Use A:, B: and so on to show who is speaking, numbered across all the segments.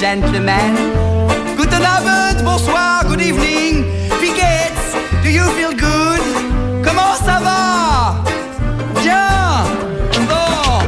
A: gentlemen. Guten Abend, bonsoir, good evening. Wie geht's? Do you feel good? Comment ça va? Bien. Bon.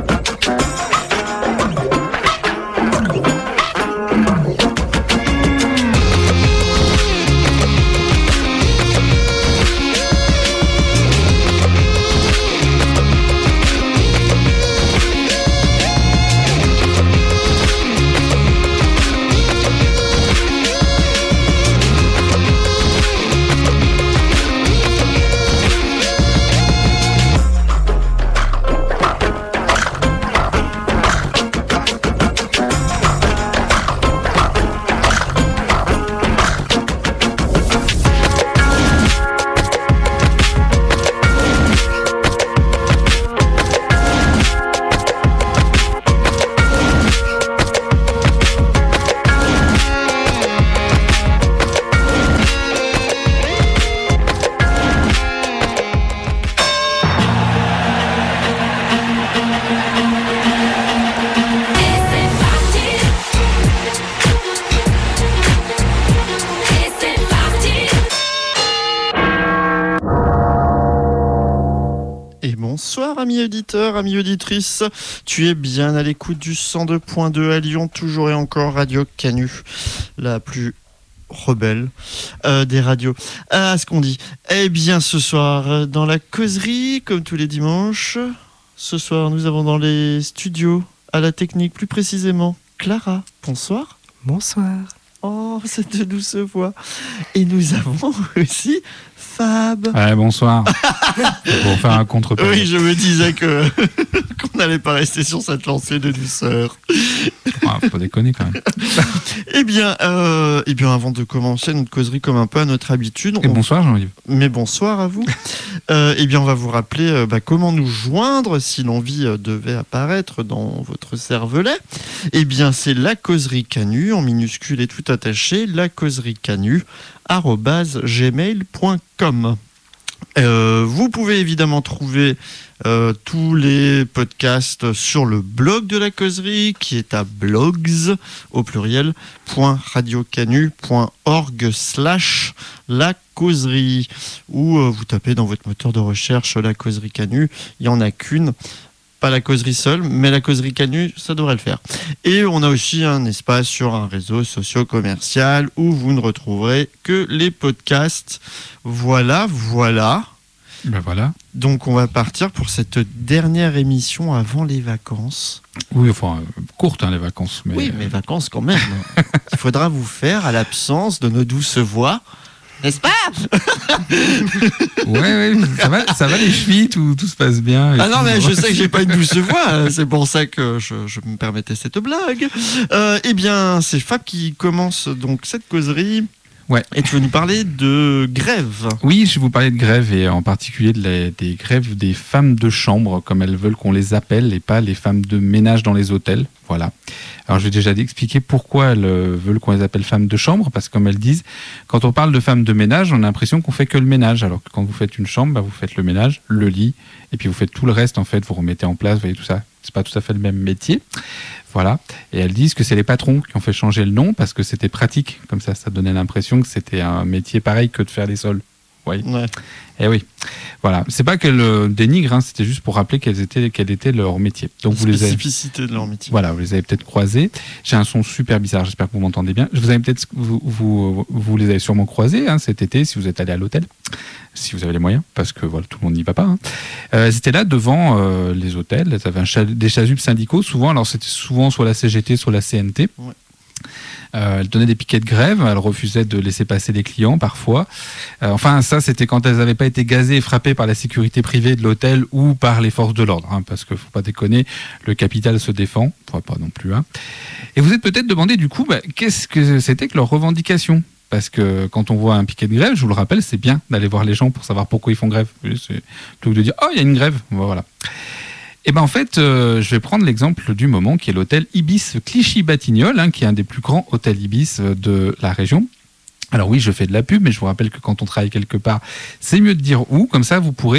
B: Amis auditeurs, amis auditrices, tu es bien à l'écoute du 102.2 à Lyon, toujours et encore Radio Canu, la plus rebelle des radios. Ce qu'on dit. Eh bien, ce soir, dans la causerie, comme tous les dimanches, ce soir, nous avons dans les studios, à la technique, plus précisément, Clara. Bonsoir.
C: Bonsoir.
B: Oh, cette douce voix. Et nous avons aussi Fab.
D: Ouais, bonsoir. Pour faire un contre-pied.
B: Oui, je me disais qu'on n'allait pas rester sur cette lancée de douceur.
D: Ouais, faut déconner quand même.
B: Eh bien, avant de commencer notre causerie comme un peu à notre habitude.
D: Bonsoir Jean-Yves.
B: Mais bonsoir à vous. On va vous rappeler comment nous joindre si l'envie devait apparaître dans votre cervelet. Eh bien, c'est la causerie Canu, en minuscule et tout attaché, la causerie Canu, @gmail.com. Vous pouvez évidemment trouver tous les podcasts sur le blog de la causerie qui est à blogs au pluriel .radiocanu.org/la causerie, ou vous tapez dans votre moteur de recherche la causerie Canu, il n'y en a qu'une. Pas la causerie seule, mais la causerie Canu, ça devrait le faire. Et on a aussi un espace sur un réseau socio-commercial où vous ne retrouverez que les podcasts. Voilà.
D: Ben voilà.
B: Donc on va partir pour cette dernière émission avant les vacances.
D: Oui, enfin, courtes les vacances. Mais...
B: Oui, mais vacances quand même. Il faudra vous faire à l'absence de nos douces voix. N'est-ce pas?
D: Ouais, ça va les chevilles, tout se passe bien.
B: Non, mais je sais que j'ai pas une douce voix, c'est pour ça que je me permettais cette blague. Eh bien, c'est Fab qui commence donc cette causerie.
D: Ouais.
B: Et tu veux nous parler de grève.
D: Oui, je vais vous parler de grève, et en particulier des grèves des femmes de chambre, comme elles veulent qu'on les appelle, et pas les femmes de ménage dans les hôtels. Voilà. Alors, je vais déjà expliquer pourquoi elles veulent qu'on les appelle femmes de chambre, parce que comme elles disent, quand on parle de femmes de ménage, on a l'impression qu'on fait que le ménage, alors que quand vous faites une chambre, vous faites le ménage, le lit, et puis vous faites tout le reste, en fait, vous remettez en place, vous voyez tout ça. C'est pas tout à fait le même métier. Voilà. Et elles disent que c'est les patrons qui ont fait changer le nom parce que c'était pratique. Comme ça donnait l'impression que c'était un métier pareil que de faire les sols. Oui. Ouais. Et oui. Voilà. C'est pas qu'elles dénigrent, c'était juste pour rappeler quel était leur métier. Donc
B: la spécificité de leur métier.
D: Voilà, vous les avez peut-être croisés. J'ai un son super bizarre, j'espère que vous m'entendez bien. Vous les avez sûrement croisés cet été si vous êtes allé à l'hôtel, si vous avez les moyens, parce que voilà, tout le monde n'y va pas. C'était là devant les hôtels, elles avaient des chasubles syndicaux, souvent, alors c'était souvent soit la CGT, soit la CNT. Ouais. Elles donnaient des piquets de grève, elles refusaient de laisser passer les clients parfois. Ça, c'était quand elles n'avaient pas été gazées et frappées par la sécurité privée de l'hôtel ou par les forces de l'ordre, parce qu'il ne faut pas déconner, le capital se défend, enfin, pas non plus. Et vous êtes peut-être demandé du coup, qu'est-ce que c'était que leurs revendications ? Parce que quand on voit un piquet de grève, je vous le rappelle, c'est bien d'aller voir les gens pour savoir pourquoi ils font grève. C'est plutôt que de dire « Oh, il y a une grève !» Voilà. Et en fait, je vais prendre l'exemple du moment, qui est l'hôtel Ibis Clichy-Batignolles, qui est un des plus grands hôtels Ibis de la région. Alors oui, je fais de la pub, mais je vous rappelle que quand on travaille quelque part, c'est mieux de dire où, comme ça vous pourrez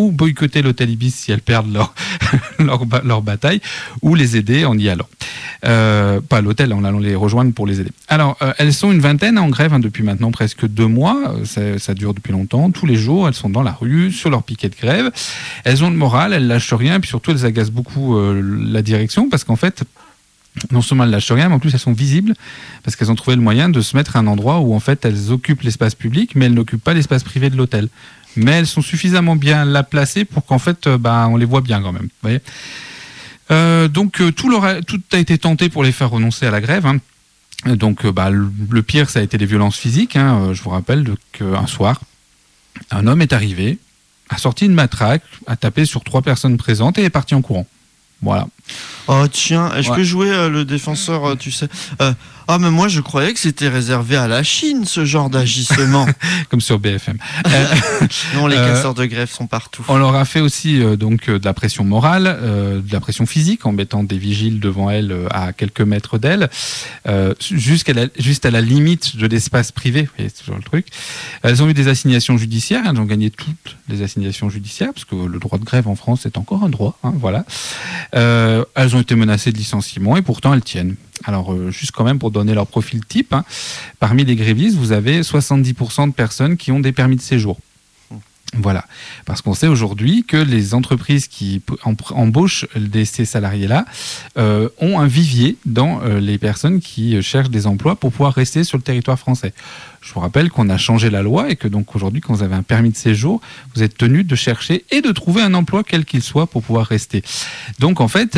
D: ou boycotter l'hôtel Ibis si elles perdent leur bataille, ou les aider en y allant. Pas l'hôtel, en allant les rejoindre pour les aider. Alors, elles sont une vingtaine en grève depuis maintenant presque 2 mois. Ça dure depuis longtemps. Tous les jours, elles sont dans la rue, sur leur piquet de grève. Elles ont le moral, elles lâchent rien, et puis surtout, elles agacent beaucoup la direction, parce qu'en fait, non seulement elles lâchent rien, mais en plus elles sont visibles, parce qu'elles ont trouvé le moyen de se mettre à un endroit où en fait elles occupent l'espace public, mais elles n'occupent pas l'espace privé de l'hôtel. Mais elles sont suffisamment bien là placées pour qu'en fait, on les voit bien quand même. Vous voyez. Donc tout a été tenté pour les faire renoncer à la grève. Hein. Donc le pire, ça a été les violences physiques. Hein. Je vous rappelle qu'un soir, un homme est arrivé, a sorti une matraque, a tapé sur 3 personnes présentes et est parti en courant. Voilà.
B: Oh tiens, je peux jouer le défenseur, tu sais. Mais moi je croyais que c'était réservé à la Chine, ce genre d'agissement.
D: Comme sur BFM.
B: Non, les casseurs de grève sont partout.
D: On leur a fait aussi de la pression morale, de la pression physique, en mettant des vigiles devant elles à quelques mètres d'elles, juste à la limite de l'espace privé. Vous voyez, c'est toujours le truc. Elles ont eu des assignations judiciaires, elles ont gagné toutes les assignations judiciaires, parce que le droit de grève en France est encore un droit. Hein, voilà. Elles ont été menacées de licenciement et pourtant elles tiennent. Alors, juste quand même pour donner leur profil type, hein, parmi les grévistes, vous avez 70% de personnes qui ont des permis de séjour. Voilà, parce qu'on sait aujourd'hui que les entreprises qui embauchent ces salariés-là ont un vivier dans les personnes qui cherchent des emplois pour pouvoir rester sur le territoire français. Je vous rappelle qu'on a changé la loi et que donc aujourd'hui, quand vous avez un permis de séjour, vous êtes tenu de chercher et de trouver un emploi quel qu'il soit pour pouvoir rester. Donc en fait,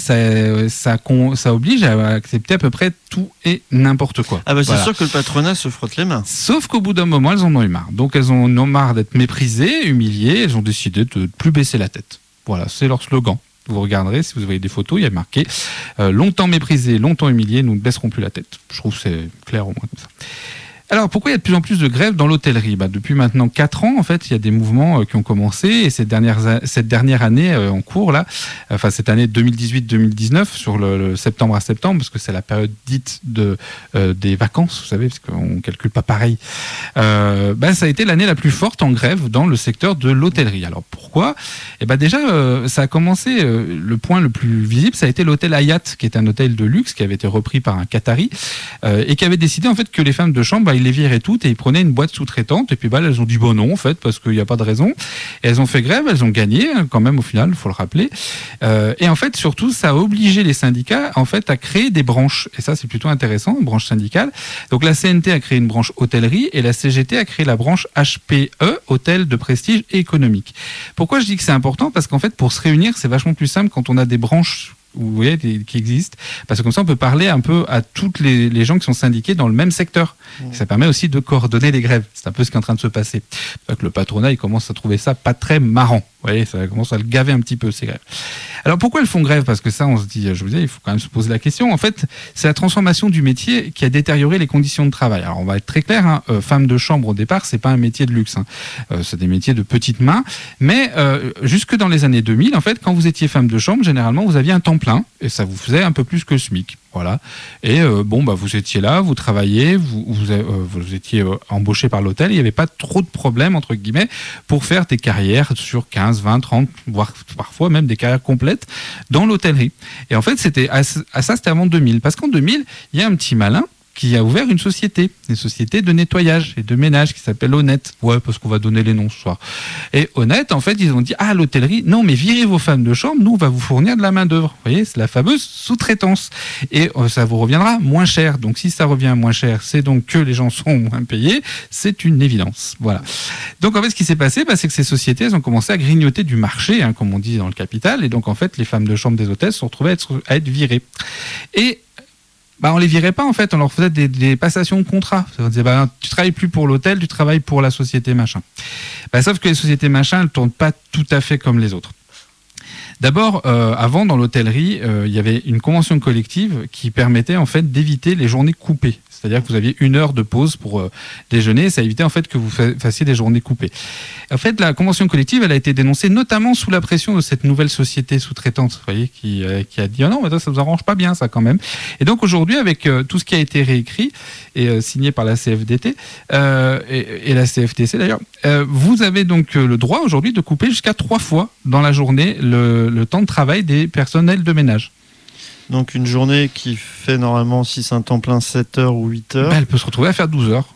D: ça oblige à accepter à peu près tout et n'importe quoi.
B: C'est voilà. Sûr que le patronat se frotte les mains.
D: Sauf qu'au bout d'un moment, elles en ont eu marre. Donc elles en ont marre d'être méprisées, humiliées, elles ont décidé de ne plus baisser la tête. Voilà, c'est leur slogan. Vous regarderez, si vous voyez des photos, il y a marqué longtemps méprisés, longtemps humiliés, nous ne baisserons plus la tête. Je trouve que c'est clair au moins comme ça. Alors, pourquoi il y a de plus en plus de grèves dans l'hôtellerie ? Depuis maintenant 4 ans, en fait, il y a des mouvements qui ont commencé et cette dernière année en cours, là, enfin cette année 2018-2019, sur le septembre à septembre, parce que c'est la période dite des vacances, vous savez, parce qu'on ne calcule pas pareil, ça a été l'année la plus forte en grève dans le secteur de l'hôtellerie. Alors, pourquoi ? Déjà, ça a commencé, le point le plus visible, ça a été l'hôtel Hayat, qui est un hôtel de luxe qui avait été repris par un Qatari et qui avait décidé, en fait, que les femmes de chambre, ils les viraient toutes et ils prenaient une boîte sous-traitante et puis elles ont dit non en fait parce qu'il n'y a pas de raison et elles ont fait grève, elles ont gagné quand même au final, il faut le rappeler et en fait surtout ça a obligé les syndicats en fait à créer des branches et ça c'est plutôt intéressant, une branche syndicale. Donc la CNT a créé une branche hôtellerie et la CGT a créé la branche HPE, hôtel de prestige et économique. Pourquoi je dis que c'est important ? Parce qu'en fait pour se réunir c'est vachement plus simple quand on a des branches vous voyez, qui existent, parce que comme ça on peut parler un peu à toutes les gens qui sont syndiqués dans le même secteur. Ça permet aussi de coordonner les grèves. C'est un peu ce qui est en train de se passer. Que le patronat il commence à trouver ça pas très marrant. Vous voyez, ça commence à le gaver un petit peu ces grèves. Alors pourquoi elles font grève ? Parce que ça on se dit, je vous dis, il faut quand même se poser la question. En fait, c'est la transformation du métier qui a détérioré les conditions de travail. Alors on va être très clair, hein, femme de chambre au départ, c'est pas un métier de luxe. Hein. C'est des métiers de petites mains. Mais jusque dans les années 2000, en fait, quand vous étiez femme de chambre, généralement vous aviez un temps plein et ça vous faisait un peu plus que le SMIC. Voilà. Et vous étiez là, vous travailliez, vous étiez embauché par l'hôtel, il n'y avait pas trop de problèmes, entre guillemets, pour faire des carrières sur 15, 20, 30, voire parfois même des carrières complètes dans l'hôtellerie. Et en fait, c'était avant 2000. Parce qu'en 2000, il y a un petit malin qui a ouvert une société de nettoyage et de ménage qui s'appelle Honnête. Ouais, parce qu'on va donner les noms ce soir. Et Honnête, en fait, ils ont dit, l'hôtellerie, non, mais virez vos femmes de chambre, nous, on va vous fournir de la main-d'œuvre. Vous voyez, c'est la fameuse sous-traitance. Et ça vous reviendra moins cher. Donc, si ça revient moins cher, c'est donc que les gens sont moins payés. C'est une évidence. Voilà. Donc, en fait, ce qui s'est passé, c'est que ces sociétés, elles ont commencé à grignoter du marché, hein, comme on dit dans le capital. Et donc, en fait, les femmes de chambre des hôtels se sont retrouvées à être virées. Et on les virait pas en fait, on leur faisait des passations de contrat. On disait tu travailles plus pour l'hôtel, tu travailles pour la société machin. Sauf que les sociétés machin, elles tournent pas tout à fait comme les autres. D'abord, avant, dans l'hôtellerie, il y avait une convention collective qui permettait en fait d'éviter les journées coupées. C'est-à-dire que vous aviez 1 heure de pause pour déjeuner, ça évitait en fait que vous fassiez des journées coupées. En fait, la convention collective, elle a été dénoncée notamment sous la pression de cette nouvelle société sous-traitante, vous voyez, qui a dit non, mais ça vous arrange pas bien ça quand même. Et donc aujourd'hui, avec tout ce qui a été réécrit et signé par la CFDT et la CFTC d'ailleurs, vous avez donc le droit aujourd'hui de couper jusqu'à 3 fois dans la journée le temps de travail des personnels de ménage.
B: Donc une journée qui fait normalement, si c'est un temps plein, 7 heures ou 8 heures.
D: Elle peut se retrouver à faire 12 heures.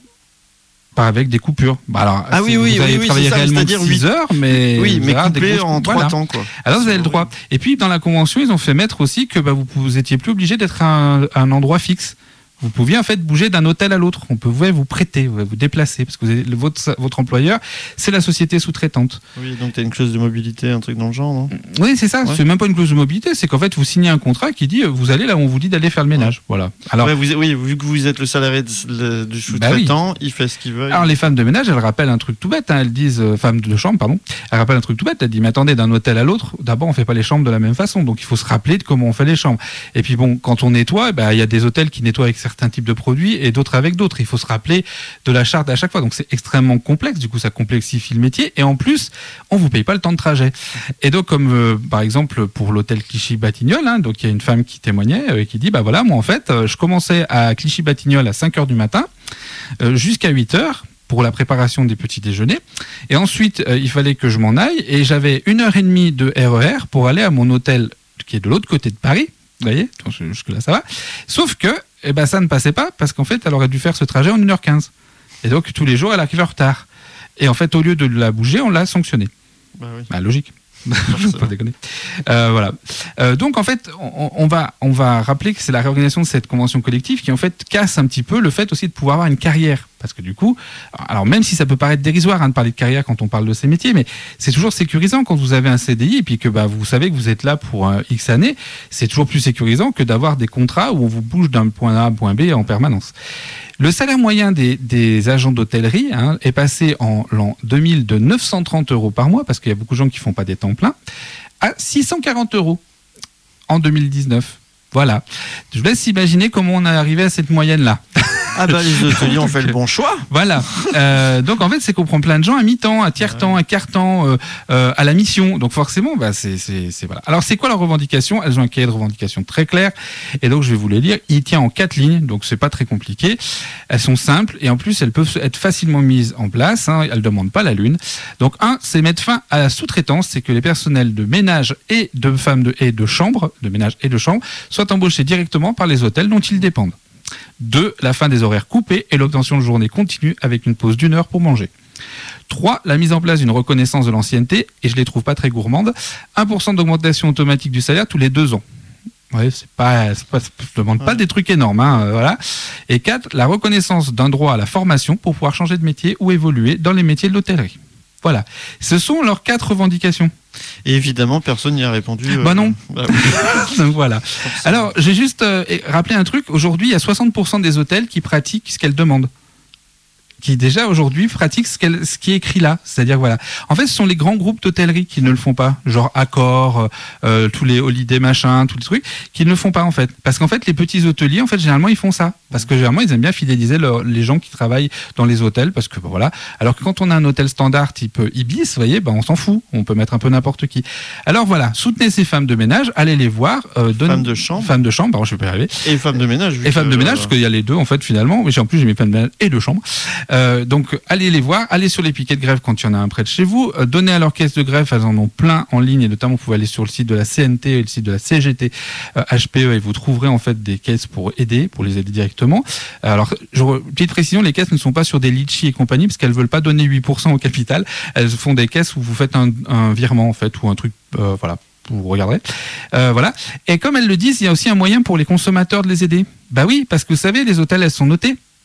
D: Pas avec des coupures. Alors,
B: vous allez travailler
D: réellement 6 heures, mais
B: coupé en 3 temps. Quoi.
D: Alors vous avez le droit. Et puis dans la convention, ils ont fait mettre aussi que vous étiez plus obligé d'être à un endroit fixe. Vous pouviez en fait bouger d'un hôtel à l'autre. On pouvait vous prêter, vous déplacer, parce que votre employeur, c'est la société sous-traitante.
B: Oui, donc tu as une clause de mobilité, un truc dans le genre, non ?
D: Oui, c'est ça. Ouais. C'est même pas une clause de mobilité, c'est qu'en fait, vous signez un contrat qui dit vous allez là où on vous dit d'aller faire le ménage. Ouais. Voilà. Alors,
B: vu que vous êtes le salarié du sous-traitant, il fait ce qu'il veut.
D: Alors les femmes de ménage, elles rappellent un truc tout bête. Elles disent, femmes de chambre, pardon, elles rappellent un truc tout bête. Elles disent, mais attendez, d'un hôtel à l'autre, d'abord, on fait pas les chambres de la même façon. Donc il faut se rappeler de comment on fait les chambres. Et puis bon, quand on nettoie, il y a des hôtels qui nettoient avec certains types de produits et d'autres avec d'autres. Il faut se rappeler de la charte à chaque fois. Donc c'est extrêmement complexe. Du coup, ça complexifie le métier. Et en plus, on vous paye pas le temps de trajet. Et donc, comme par exemple pour l'hôtel Clichy-Batignolles, donc il y a une femme qui témoignait et qui dit, moi en fait, je commençais à Clichy-Batignolles à 5h du matin jusqu'à 8h pour la préparation des petits déjeuners. Et ensuite, il fallait que je m'en aille et j'avais 1h30 de RER pour aller à mon hôtel qui est de l'autre côté de Paris. Vous voyez, jusque-là, ça va. Sauf que ça ne passait pas parce qu'en fait, elle aurait dû faire ce trajet en 1h15. Et donc, tous les jours, elle arrivait en retard. Et en fait, au lieu de la bouger, on l'a sanctionnée.
B: Oui.
D: Logique. Pas déconner. Voilà. Donc en fait, on va rappeler que c'est la réorganisation de cette convention collective qui en fait casse un petit peu le fait aussi de pouvoir avoir une carrière. Parce que du coup, alors même si ça peut paraître dérisoire de parler de carrière quand on parle de ces métiers, mais c'est toujours sécurisant quand vous avez un CDI et puis que vous savez que vous êtes là pour X années, c'est toujours plus sécurisant que d'avoir des contrats où on vous bouge d'un point A à un point B en permanence. Le salaire moyen des agents d'hôtellerie est passé en l'an 2000 de 930 € par mois, parce qu'il y a beaucoup de gens qui ne font pas des temps pleins, à 640 € en 2019. Voilà. Je vous laisse imaginer comment on est arrivé à cette moyenne-là.
B: Les hôteliers ont fait le bon choix.
D: Voilà. Donc en fait, c'est qu'on prend plein de gens à mi-temps, à tiers-temps, à quart-temps, à la mission. Donc forcément, c'est voilà. Alors c'est quoi leurs revendications ? Elles ont un cahier de revendications très clair. Et donc je vais vous les lire. Il tient en 4 lignes, donc c'est pas très compliqué. Elles sont simples et en plus elles peuvent être facilement mises en place. Elles demandent pas la lune. Donc c'est mettre fin à la sous-traitance, c'est que les personnels de ménage et de femmes de chambre, de ménage et de chambre, soient embauchés directement par les hôtels dont ils dépendent. 2. La fin des horaires coupés et l'obtention de journée continue avec une pause d'1 heure pour manger. 3. La mise en place d'une reconnaissance de l'ancienneté, et je les trouve pas très gourmandes, 1% d'augmentation automatique du salaire tous les 2 ans. Ouais, je demande pas des trucs énormes, voilà. Et 4. La reconnaissance d'un droit à la formation pour pouvoir changer de métier ou évoluer dans les métiers de l'hôtellerie. Voilà. Ce sont leurs 4 revendications.
B: Et évidemment, personne n'y a répondu.
D: Non. Donc voilà. Alors, j'ai juste rappelé un truc. Aujourd'hui, il y a 60% des hôtels qui pratiquent ce qu'elles demandent. Qui déjà aujourd'hui pratiquent ce qui est écrit là. C'est-à-dire, voilà. En fait, ce sont les grands groupes d'hôtellerie qui ne le font pas. Genre Accor, tous les Holiday machin, tous les trucs, qui ne le font pas en fait. Parce qu'en fait, les petits hôteliers, en fait, généralement, ils font ça. Parce que généralement, ils aiment bien fidéliser les gens qui travaillent dans les hôtels. Parce que voilà. Alors que quand on a un hôtel standard type Ibis, vous voyez, on s'en fout. On peut mettre un peu n'importe qui. Alors voilà, soutenez ces femmes de ménage, allez les voir.
B: Femmes de chambre,
D: pardon, je vais pas y arriver.
B: Et femmes de ménage.
D: Et femmes de ménage, parce qu'il y a les deux en fait finalement. En plus, j'ai mes femmes de ménage et de chambre. Donc allez les voir, allez sur les piquets de grève quand il y en a un près de chez vous, donnez à leur caisse de grève, elles en ont plein en ligne et notamment vous pouvez aller sur le site de la CNT et le site de la CGT HPE et vous trouverez en fait des caisses pour les aider directement. Alors petite précision, les caisses ne sont pas sur des Litchi et compagnie parce qu'elles veulent pas donner 8% au capital, elles font des caisses où vous faites un virement en fait ou un truc voilà. Vous regarderez. Voilà. Et comme elles le disent, il y a aussi un moyen pour les consommateurs de les aider. Oui, parce que vous savez, les hôtels, elles sont notées.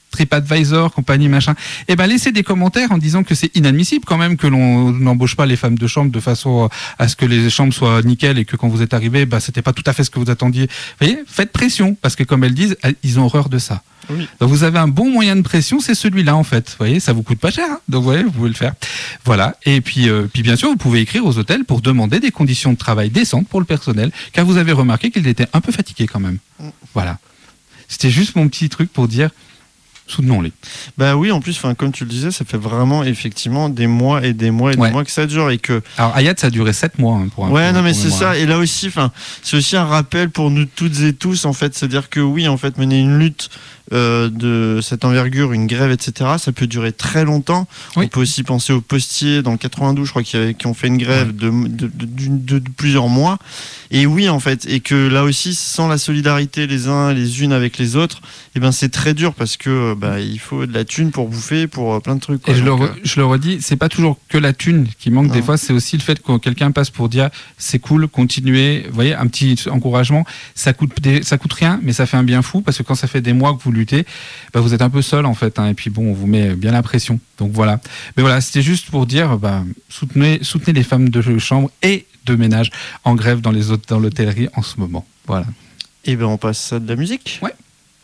D: TripAdvisor, compagnie, machin, eh ben, laissez des commentaires en disant que c'est inadmissible quand même que l'on n'embauche pas les femmes de chambre de façon à ce que les chambres soient nickel et que quand vous êtes arrivé, bah, c'était pas tout à fait ce que vous attendiez. Vous voyez, faites pression, parce que comme elles disent, ils ont horreur de ça.
B: Oui.
D: Donc vous avez un bon moyen de pression, c'est celui-là en fait. Vous voyez, ça vous coûte pas cher, hein. Donc vous voyez, vous pouvez le faire. Voilà. Et puis bien sûr, vous pouvez écrire aux hôtels pour demander des conditions de travail décentes pour le personnel, car vous avez remarqué qu'ils étaient un peu fatigués quand même. Voilà. C'était juste mon petit truc pour dire, soutenons-les.
B: Bah oui, en plus, comme tu le disais, ça fait vraiment effectivement des mois et des mois et des mois que ça dure et que.
D: Alors Hayat, ça a duré 7 mois hein, pour un.
B: Ouais, non mais c'est ça. Et là aussi, c'est aussi un rappel pour nous toutes et tous en fait, c'est-à-dire que oui, en fait, mener une lutte de cette envergure, une grève, etc. Ça peut durer très longtemps. Oui. On peut aussi penser aux postiers dans le 92, je crois, qui ont fait une grève de plusieurs mois. Et oui, en fait, et que là aussi, sans la solidarité les uns les unes avec les autres, eh ben c'est très dur parce que il faut de la thune pour bouffer, pour plein de trucs. Quoi.
D: Et je le redis, c'est pas toujours que la thune qui manque. Des fois, c'est aussi le fait que quelqu'un passe pour dire c'est cool, continuez. Vous voyez, un petit encouragement, ça coûte rien, mais ça fait un bien fou parce que quand ça fait des mois que vous luttez, vous êtes un peu seul en fait. Hein, et puis bon, on vous met bien la pression. Donc voilà. Mais voilà, c'était juste pour dire, soutenez les femmes de chambre et de ménage en grève dans l'hôtellerie en ce moment. Voilà.
B: Et on passe à de la musique.
D: Ouais.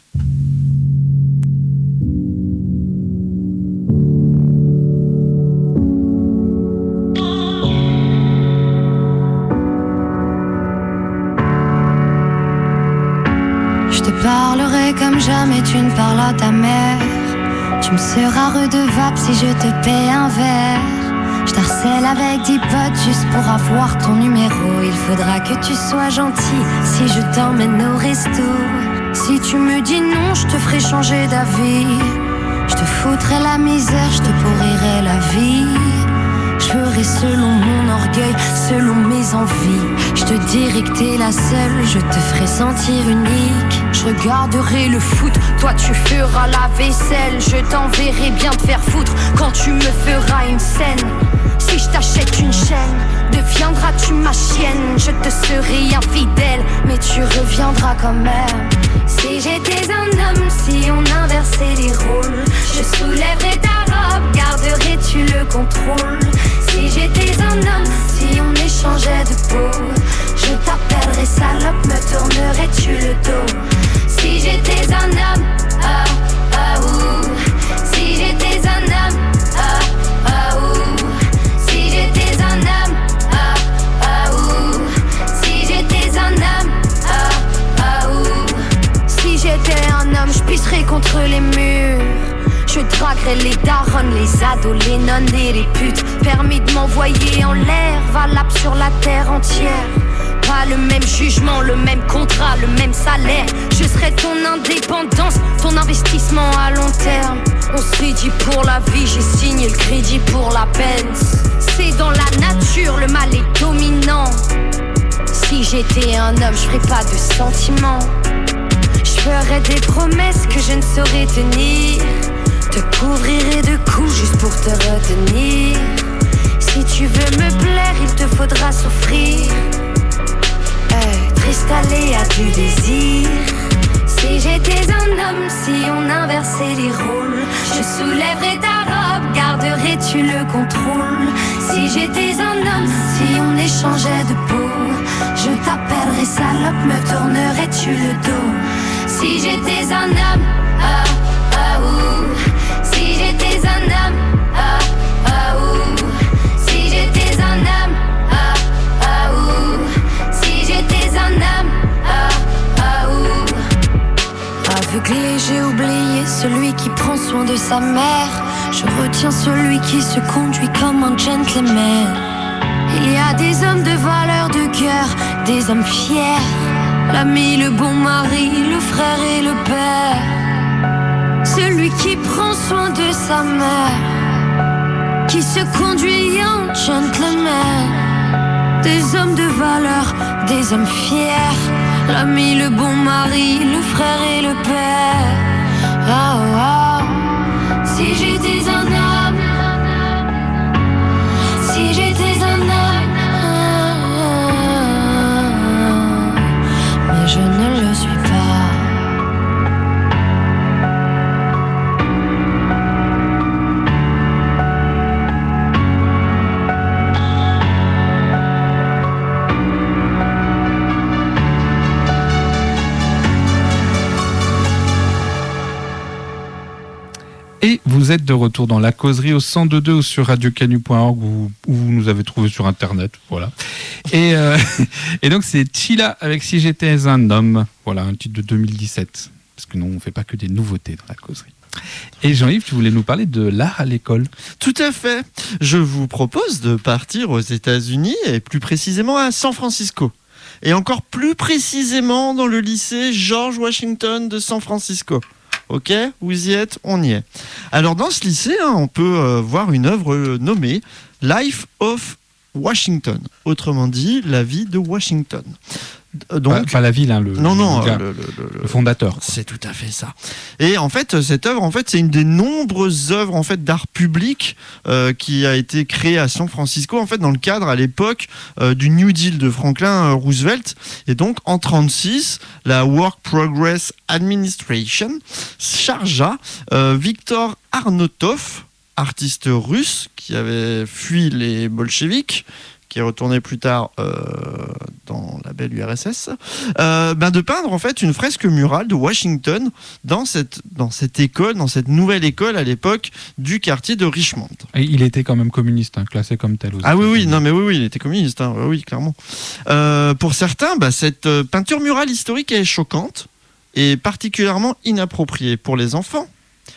C: Je te parlerai comme jamais tu ne parles à ta mère. Tu me seras redevable si je te paie un verre. Je t'harcèle avec 10 potes juste pour avoir ton numéro. Il faudra que tu sois gentil si je t'emmène au resto. Si tu me dis non, je te ferai changer d'avis. Je te foutrai la misère, je te pourrirai la vie. Je ferai selon mon orgueil, selon mes envies. Je te dirai que t'es la seule, je te ferai sentir unique. Je regarderai le foot, toi tu feras la vaisselle. Je t'enverrai bien te faire foutre quand tu me feras une scène. Si je t'achète une chaîne, deviendras-tu ma chienne. Je te serai infidèle, mais tu reviendras quand même. Si j'étais un homme, si on inversait les rôles, je soulèverais ta robe, garderais-tu le contrôle. Si j'étais un homme, si on échangeait de peau, je t'appellerais salope, me tournerais-tu le dos. Si j'étais un homme, ah, ah, ouh. Si j'étais un homme, ah, ah, ouh. Si j'étais un homme, ah, ah, ouh. Si j'étais un homme, ah, ah, ouh. Si j'étais un homme, je pisserais contre les murs. Je draguerais les darons, les ados, les nonnes et les putes. Permis de m'envoyer en l'air, valable sur la terre entière. Pas le même jugement, le même contrat, le même salaire. Je serais ton indépendance, ton investissement à long terme. On se dit pour la vie, j'ai signé le crédit pour la peine. C'est dans la nature, le mal est dominant. Si j'étais un homme, je ferais pas de sentiments. Je ferais des promesses que je ne saurais tenir. Te couvrirai de coups juste pour te retenir. Si tu veux me plaire, il te faudra souffrir. Triste aléa du désir. Si j'étais un homme, si on inversait les rôles, je soulèverais ta robe, garderais-tu le contrôle. Si j'étais un homme, si on échangeait de peau, je t'appellerais salope, me tournerais-tu le dos. Si j'étais un homme, ah, ah, ouh. Si j'étais un homme, ah, ah, ouh. Si j'étais un homme, ah, ah, ouh. Si j'étais un homme, ah, ah, ouh. Aveuglé, j'ai oublié celui qui prend soin de sa mère. Je retiens celui qui se conduit comme un gentleman. Il y a des hommes de valeur, de cœur, des hommes fiers. L'ami, le bon mari, le frère et le père. Celui qui prend soin de sa mère, qui se conduit en gentleman. Des hommes de valeur, des hommes fiers. L'ami, le bon mari, le frère et le père. Oh, oh. Si j'étais un homme, si j'étais un homme, mais je ne le suis pas.
D: Et vous êtes de retour dans la causerie au 102.2 ou sur radiocanu.org où vous nous avez trouvé sur Internet. Voilà. Et donc, c'est Chila avec Si j'étais un homme. Voilà, un titre de 2017. Parce que non, on ne fait pas que des nouveautés dans la causerie. Et Jean-Yves, tu voulais nous parler de l'art à l'école.
B: Tout à fait. Je vous propose de partir aux États-Unis et plus précisément à San Francisco. Et encore plus précisément dans le lycée George Washington de San Francisco. Ok, vous y êtes, on y est. Alors dans ce lycée, on peut voir une œuvre nommée Life of Washington. Autrement dit, la vie de Washington. Donc,
D: pas la ville, le fondateur. Quoi.
B: C'est tout à fait ça. Et en fait, cette œuvre, c'est une des nombreuses œuvres d'art public qui a été créée à San Francisco, dans le cadre à l'époque du New Deal de Franklin Roosevelt. Et donc, en 1936, la Work Progress Administration chargea Viktor Arnotov, artiste russe qui avait fui les bolcheviks, qui est retourné plus tard dans la belle URSS, de peindre une fresque murale de Washington dans cette école, dans cette nouvelle école à l'époque du quartier de Richmond.
D: Et il était quand même communiste, classé comme tel.
B: Ah oui, il était communiste, oui, clairement. Pour certains, cette peinture murale historique est choquante et particulièrement inappropriée pour les enfants.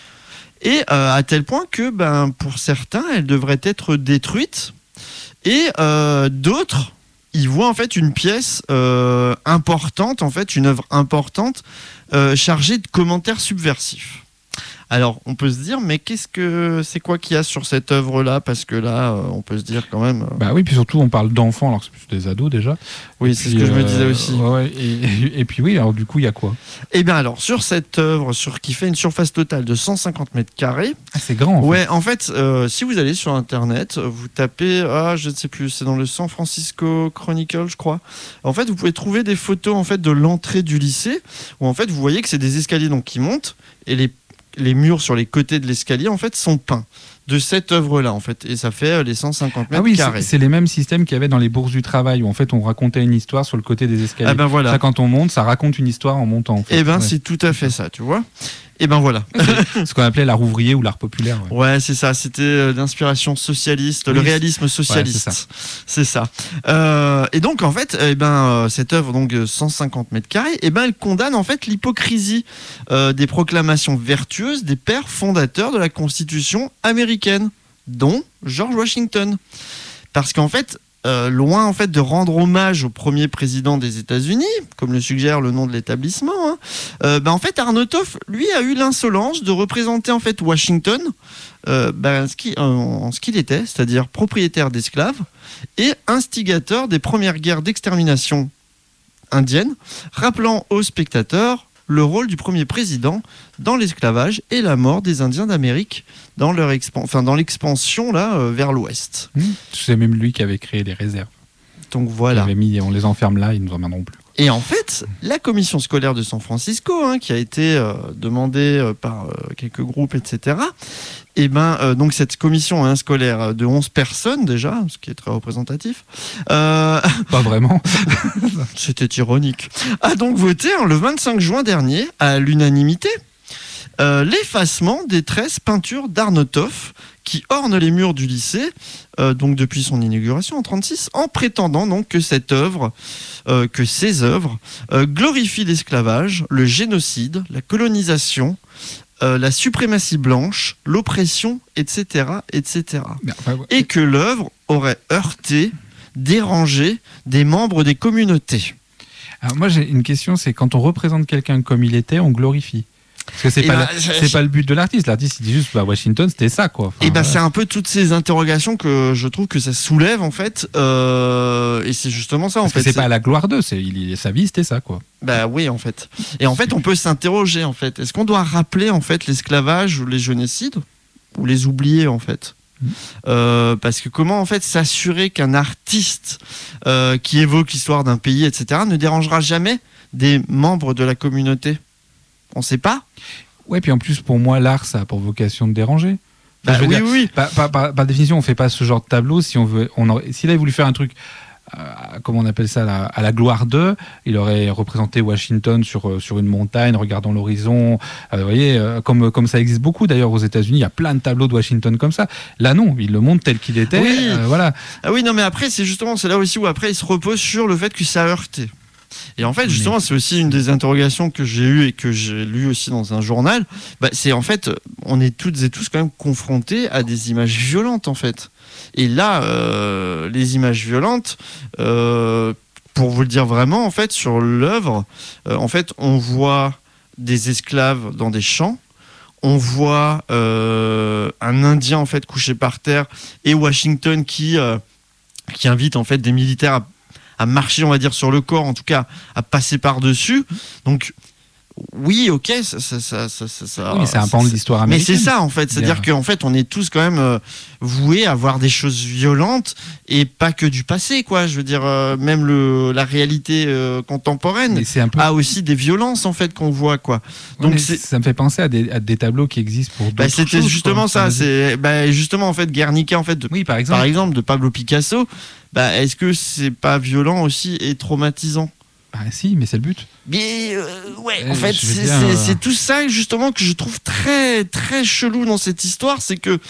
B: Et à tel point que, pour certains, elle devrait être détruite. Et d'autres, ils voient une pièce importante, une œuvre importante, chargée de commentaires subversifs. Alors, on peut se dire, mais c'est quoi qu'il y a sur cette œuvre-là ? Parce que là, on peut se dire quand même...
D: oui, puis surtout, on parle d'enfants, alors que c'est plus des ados déjà.
B: Oui, c'est ce que je me disais aussi.
D: Ouais, et puis oui, alors du coup, il y a quoi ?
B: Eh bien alors, sur cette œuvre qui fait une surface totale de 150 mètres carrés...
D: Ah, c'est grand,
B: Ouais, si vous allez sur Internet, vous tapez, je ne sais plus, c'est dans le San Francisco Chronicle, je crois. En fait, vous pouvez trouver des photos de l'entrée du lycée, où vous voyez que c'est des escaliers qui montent, et les murs sur les côtés de l'escalier sont peints de cette œuvre-là et ça fait les 150 mètres carrés.
D: C'est les mêmes systèmes qu'il y avait dans les bourses du travail où on racontait une histoire sur le côté des escaliers.
B: Voilà.
D: Ça, quand on monte, ça raconte une histoire en montant.
B: C'est tout à fait ça, tu vois. Et voilà.
D: Ce qu'on appelait l'art ouvrier ou l'art populaire.
B: Ouais, c'est ça. C'était l'inspiration socialiste, le réalisme socialiste.
D: Ouais,
B: c'est ça. Et donc, cette œuvre, 150 mètres carrés, elle condamne l'hypocrisie des proclamations vertueuses des pères fondateurs de la Constitution américaine, dont George Washington. Parce qu'en fait, loin de rendre hommage au premier président des États-Unis, comme le suggère le nom de l'établissement, Arnotov, lui, a eu l'insolence de représenter Washington en ce qu'il était, c'est-à-dire propriétaire d'esclaves et instigateur des premières guerres d'extermination indienne, rappelant aux spectateurs le rôle du premier président dans l'esclavage et la mort des Indiens d'Amérique dans l'expansion vers l'ouest.
D: C'est même lui qui avait créé les réserves.
B: Donc voilà.
D: On les enferme là, ils nous emmèneront plus.
B: Et en fait, la commission scolaire de San Francisco, qui a été demandée par quelques groupes, etc., donc cette commission scolaire de 11 personnes déjà, ce qui est très représentatif.
D: Pas vraiment.
B: C'était ironique. A donc voté le 25 juin dernier, à l'unanimité, l'effacement des 13 peintures d'Arnotov qui ornent les murs du lycée, depuis son inauguration en 1936, en prétendant que ces œuvres glorifient l'esclavage, le génocide, la colonisation, la suprématie blanche, l'oppression, etc., etc. Et que l'œuvre aurait heurté, dérangé des membres des communautés.
D: Alors moi j'ai une question, c'est quand on représente quelqu'un comme il était, on glorifie. Parce que c'est pas le but de l'artiste. L'artiste il dit juste Washington c'était ça quoi.
B: C'est un peu toutes ces interrogations que je trouve que ça soulève et c'est justement ça
D: c'est pas la gloire d'eux, sa vie c'était ça quoi.
B: Oui en fait. Et en fait on peut s'interroger est-ce qu'on doit rappeler l'esclavage ou les génocides ou les oublier en fait? Parce que comment s'assurer qu'un artiste qui évoque l'histoire d'un pays etc ne dérangera jamais des membres de la communauté? On sait pas.
D: Ouais, puis en plus, pour moi, l'art, ça a pour vocation de déranger.
B: Oui.
D: Par définition, on fait pas ce genre de tableau si on veut. S'il avait voulu faire un truc comment on appelle ça, à la gloire d'eux. Il aurait représenté Washington sur une montagne, regardant l'horizon. Vous voyez, comme ça existe beaucoup d'ailleurs aux États-Unis, il y a plein de tableaux de Washington comme ça. Là, non, il le montre tel qu'il était.
B: Oui.
D: Voilà.
B: Ah oui, non, mais après, c'est là aussi où après il se repose sur le fait que ça a heurté. Et en fait, justement, c'est aussi une des interrogations que j'ai eues et que j'ai lues aussi dans un journal. C'est en fait, on est toutes et tous quand même confrontés à des images violentes, en fait. Et là, les images violentes, pour vous le dire vraiment, en fait, sur l'œuvre, en fait, on voit des esclaves dans des champs. On voit un Indien en fait couché par terre et Washington qui invite en fait des militaires à marcher, on va dire, sur le corps, en tout cas à passer par-dessus. Donc oui, ok, ça
D: oui, mais c'est un pan de l'histoire américaine.
B: Mais c'est ça en fait, c'est-à-dire qu'en fait on est tous quand même voués à voir des choses violentes et pas que du passé, quoi. Je veux dire, même la réalité contemporaine a aussi des violences en fait qu'on voit, quoi.
D: Donc ça me fait penser à des tableaux qui existent pour d'autres choses.
B: C'était justement ça. C'est justement en fait Guernica en fait
D: par exemple
B: de Pablo Picasso. Est-ce que c'est pas violent aussi et traumatisant?
D: Si, mais c'est le but.
B: Mais en fait, c'est tout ça justement que je trouve très très chelou dans cette histoire, c'est que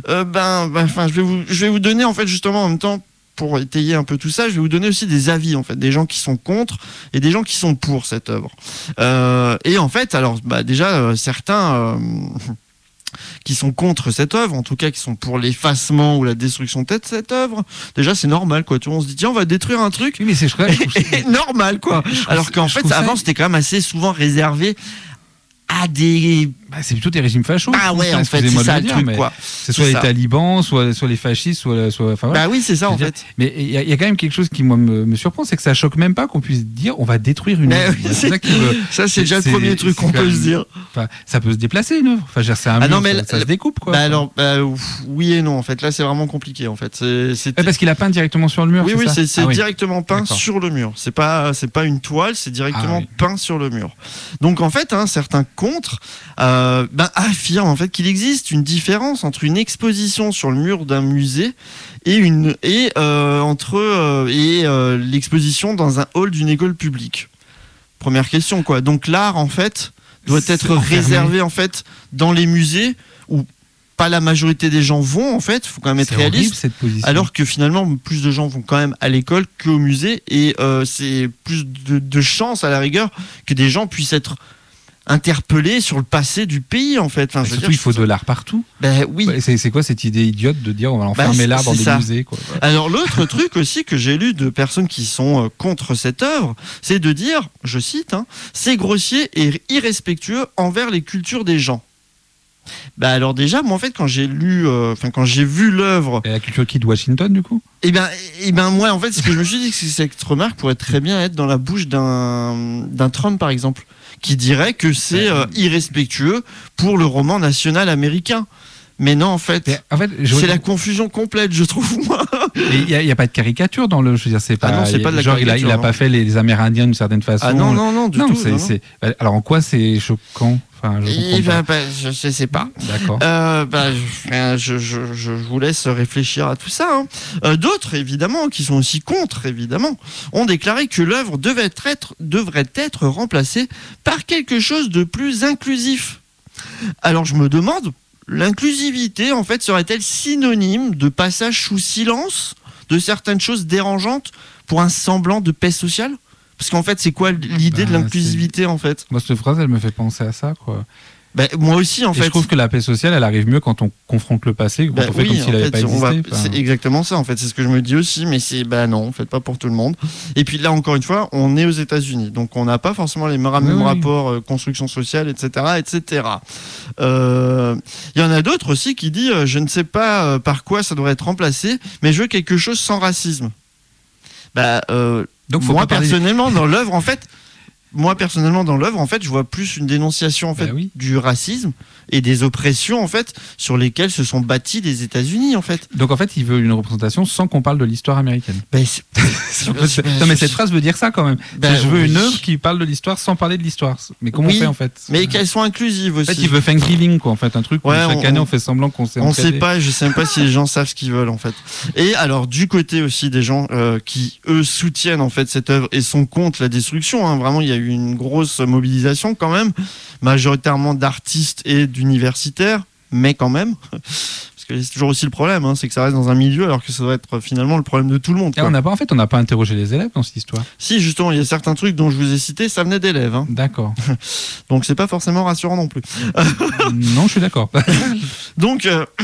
B: je vais vous donner en fait justement en même temps, pour étayer un peu tout ça, je vais vous donner aussi des avis en fait, des gens qui sont contre et des gens qui sont pour cette œuvre. Et en fait, alors déjà certains qui sont contre cette œuvre, en tout cas qui sont pour l'effacement ou la destruction de cette œuvre, déjà c'est normal, quoi. Tout le monde se dit tiens, on va détruire un truc.
D: Oui, mais c'est
B: normal, quoi. Alors qu'en fait avant c'était quand même assez souvent réservé à des...
D: c'est plutôt des régimes fachos.
B: Ouais, en fait, c'est ça le truc, quoi.
D: C'est soit les talibans, soit les fascistes, soit voilà.
B: Oui, c'est ça, en fait.
D: Mais il y a quand même quelque chose qui, moi, me surprend, c'est que ça choque même pas qu'on puisse dire on va détruire une œuvre.
B: Ça, c'est déjà le premier truc qu'on peut se dire.
D: Ça peut se déplacer, une œuvre. Enfin, c'est un mur, ça se découpe, quoi.
B: Oui et non, en fait. Là, c'est vraiment compliqué, en fait.
D: Parce qu'il a peint directement sur le mur.
B: Oui, c'est directement peint sur le mur. C'est pas une toile, c'est directement peint sur le mur. Donc, en fait, certains contre affirme en fait qu'il existe une différence entre une exposition sur le mur d'un musée et l'exposition dans un hall d'une école publique. Première question, quoi. Donc l'art en fait doit être réservé en fait dans les musées où pas la majorité des gens vont, en fait, il faut quand même être réaliste.
D: Cette position.
B: Alors que finalement, plus de gens vont quand même à l'école qu'au musée et c'est plus de chance à la rigueur que des gens puissent être interpellé sur le passé du pays, en fait.
D: Surtout, il faut de l'art partout.
B: Oui.
D: C'est quoi cette idée idiote de dire on va enfermer l'art dans des musées, quoi.
B: Alors l'autre truc aussi que j'ai lu de personnes qui sont contre cette œuvre, c'est de dire, je cite, c'est grossier et irrespectueux envers les cultures des gens. Alors déjà, moi en fait, quand j'ai vu l'œuvre,
D: et la culture qui de Washington, du coup.
B: Moi en fait, ce que je me suis dit, c'est que cette remarque pourrait très bien être dans la bouche d'un Trump, par exemple, qui dirait que c'est irrespectueux pour le roman national américain. Mais non, en fait c'est la confusion complète, je trouve, moi.
D: Il n'y a pas de caricature dans le... Je veux dire, c'est pas...
B: non, c'est pas de la caricature.
D: Il n'a pas fait les Amérindiens d'une certaine façon.
B: Non, du tout.
D: Alors, en quoi c'est choquant?
B: Je sais pas.
D: D'accord.
B: Je vous laisse réfléchir à tout ça. D'autres, évidemment, qui sont aussi contre, évidemment, ont déclaré que l'œuvre devrait être remplacée par quelque chose de plus inclusif. Alors, je me demande, l'inclusivité, en fait, serait-elle synonyme de passage sous silence de certaines choses dérangeantes pour un semblant de paix sociale ? Parce qu'en fait, c'est quoi l'idée de l'inclusivité, en fait ?
D: Moi, cette phrase, elle me fait penser à ça, quoi.
B: Moi aussi, en fait.
D: Je trouve que la paix sociale, elle arrive mieux quand on confronte le passé, quand on fait comme s'il n'avait pas existé.
B: C'est exactement ça, en fait. C'est ce que je me dis aussi, mais non, en fait, pas pour tout le monde. Et puis là, encore une fois, on est aux États-Unis, donc on n'a pas forcément les mêmes rapports construction sociale, etc., etc. Il y en a d'autres aussi qui disent, je ne sais pas par quoi ça devrait être remplacé, mais je veux quelque chose sans racisme. Donc, moi, personnellement, dans l'œuvre, en fait, moi personnellement dans l'œuvre, en fait, je vois plus une dénonciation en fait du racisme et des oppressions en fait sur lesquelles se sont bâtis les États-Unis en fait.
D: Donc en fait, il veut une représentation sans qu'on parle de l'histoire américaine. Non mais cette phrase veut dire ça quand même. Je veux une œuvre qui parle de l'histoire sans parler de l'histoire. Mais comment on fait en fait?
B: Mais qu'elles sont inclusives aussi.
D: En fait, il veut Thanksgiving quoi, en fait, un truc où chaque année on fait semblant qu'on s'est entraidé.
B: On sait pas, je sais même pas si les gens savent ce qu'ils veulent en fait. Et alors du côté aussi des gens qui eux soutiennent en fait cette œuvre et sont contre la destruction, hein, vraiment il y a eu une grosse mobilisation quand même, majoritairement d'artistes et d'universitaires, mais quand même. C'est toujours aussi le problème, hein, c'est que ça reste dans un milieu alors que ça doit être finalement le problème de tout le monde.
D: On n'a pas interrogé les élèves dans cette histoire.
B: Si, justement, il y a certains trucs dont je vous ai cités, ça venait d'élèves. Hein.
D: D'accord.
B: Donc c'est pas forcément rassurant non plus.
D: Non, je suis d'accord.
B: Donc,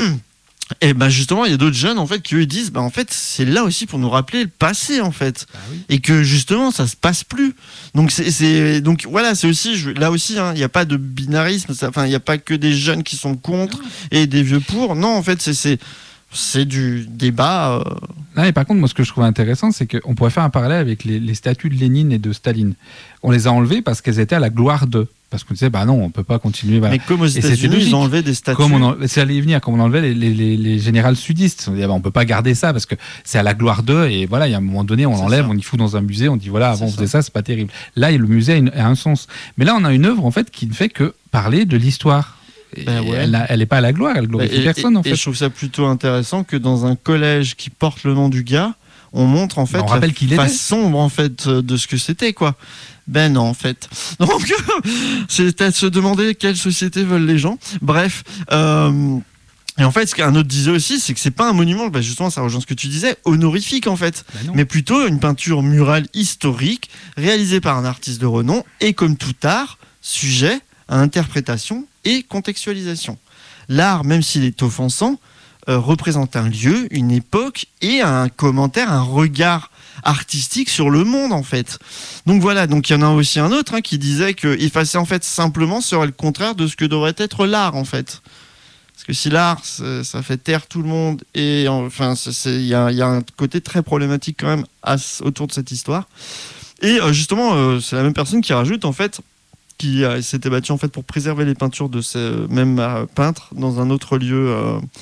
B: et ben justement, il y a d'autres jeunes en fait qui eux disent, en fait, c'est là aussi pour nous rappeler le passé en fait, et que justement ça se passe plus. Donc donc voilà, c'est aussi là aussi, il n'y a pas de binarisme, il n'y a pas que des jeunes qui sont contre et des vieux pour. Non, en fait, c'est du débat.
D: Non, et par contre, moi, ce que je trouve intéressant, c'est qu'on pourrait faire un parallèle avec les statues de Lénine et de Staline. On les a enlevées parce qu'elles étaient à la gloire d'eux. Parce qu'on disait, non, on peut pas continuer. Voilà.
B: Mais comme aux États-Unis, ils ont enlevé des statues.
D: C'est allé venir, comme on enlevait les générales sudistes. On dit, on peut pas garder ça parce que c'est à la gloire d'eux. Et voilà, il y a un moment donné, on l'enlève, on y fout dans un musée, on dit, voilà, avant on faisait ça, c'est pas terrible. Là, le musée a un sens. Mais là, on a une œuvre, en fait, qui ne fait que parler de l'histoire. Elle n'est pas à la gloire, elle glorifie personne, en fait.
B: Et je trouve ça plutôt intéressant que dans un collège qui porte le nom du gars, on montre en fait la face sombre en fait de ce que c'était quoi. Ben non en fait. Donc c'est à se demander quelle société veulent les gens. Bref. Et en fait, ce qu'un autre disait aussi, c'est que c'est pas un monument, justement, ça rejoint ce que tu disais, honorifique en fait, mais plutôt une peinture murale historique réalisée par un artiste de renom et comme tout art, sujet à interprétation et contextualisation. L'art, même s'il est offensant, représente un lieu, une époque et un commentaire, un regard artistique sur le monde en fait. Donc voilà, donc il y en a aussi un autre qui disait que effacer en fait simplement serait le contraire de ce que devrait être l'art en fait. Parce que si l'art ça fait taire tout le monde et enfin il y a un côté très problématique quand même autour de cette histoire. Et justement c'est la même personne qui rajoute en fait qui s'était battu en fait pour préserver les peintures de ces mêmes peintres dans un autre lieu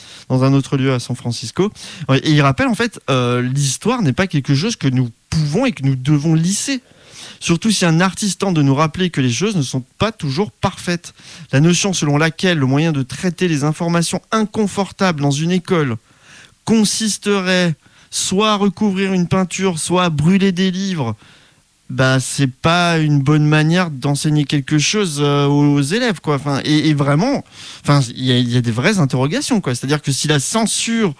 B: à San Francisco. Et il rappelle en fait l'histoire n'est pas quelque chose que nous pouvons et que nous devons lisser. Surtout si un artiste tente de nous rappeler que les choses ne sont pas toujours parfaites. La notion selon laquelle le moyen de traiter les informations inconfortables dans une école consisterait soit à recouvrir une peinture, soit à brûler des livres, c'est pas une bonne manière d'enseigner quelque chose aux élèves quoi. Et vraiment, il y a des vraies interrogations quoi. C'est-à-dire que si la censure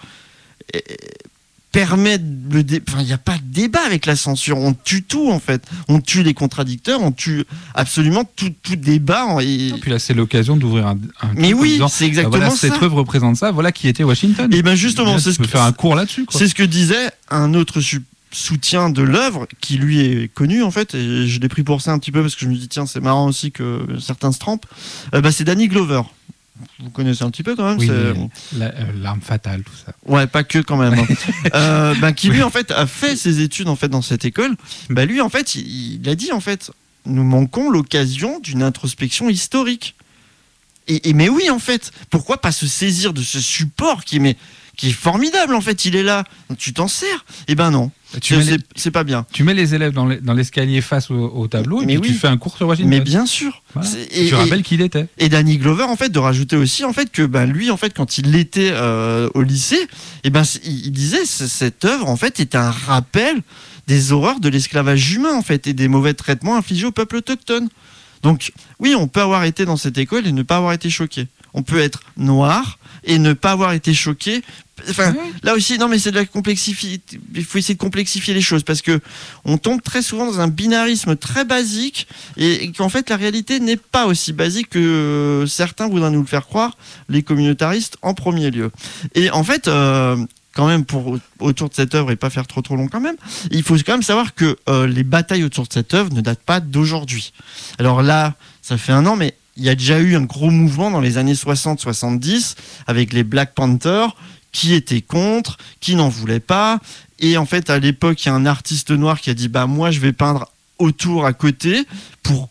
B: permet il n'y a pas de débat avec la censure. On tue tout en fait. On tue les contradicteurs, on tue absolument tout débat. Et puis
D: là, c'est l'occasion d'ouvrir un
B: mais oui, c'est exactement ça.
D: Cette œuvre représente ça. Voilà qui était Washington.
B: Et justement,
D: c'est faire un cours là-dessus.
B: C'est ce que disait un autre soutien de l'œuvre qui lui est connu en fait, et je l'ai pris pour ça un petit peu parce que je me dis tiens c'est marrant aussi que certains se trompent. C'est Danny Glover. Vous connaissez un petit peu quand même.
D: Oui, l'arme fatale, tout ça.
B: Ouais, pas que quand même. Qui lui en fait a fait ses études en fait dans cette école. Lui en fait il a dit en fait nous manquons l'occasion d'une introspection historique. Mais oui en fait pourquoi pas se saisir de ce support qui est formidable en fait, il est là, tu t'en sers. Non, c'est pas bien.
D: Tu mets les élèves dans l'escalier face au tableau et puis tu fais un cours sur Washington.
B: Mais bien sûr.
D: Voilà. Tu rappelles qui il était.
B: Et Danny Glover en fait de rajouter aussi en fait que lui en fait quand il était au lycée, il disait cette œuvre en fait est un rappel des horreurs de l'esclavage humain en fait et des mauvais traitements infligés au peuple autochtone. Donc oui, on peut avoir été dans cette école et ne pas avoir été choqué. On peut être noir et ne pas avoir été choqué. Là aussi, non, mais c'est de la complexité. Il faut essayer de complexifier les choses parce que on tombe très souvent dans un binarisme très basique et qu'en fait la réalité n'est pas aussi basique que certains voudraient nous le faire croire, les communautaristes en premier lieu. Et en fait, quand même, autour de cette œuvre et pas faire trop long quand même, il faut quand même savoir que les batailles autour de cette œuvre ne datent pas d'aujourd'hui. Alors là, ça fait 1 an, mais il y a déjà eu un gros mouvement dans les années 60-70 avec les Black Panthers qui étaient contre, qui n'en voulaient pas. Et en fait, à l'époque, il y a un artiste noir qui a dit moi, je vais peindre autour à côté pour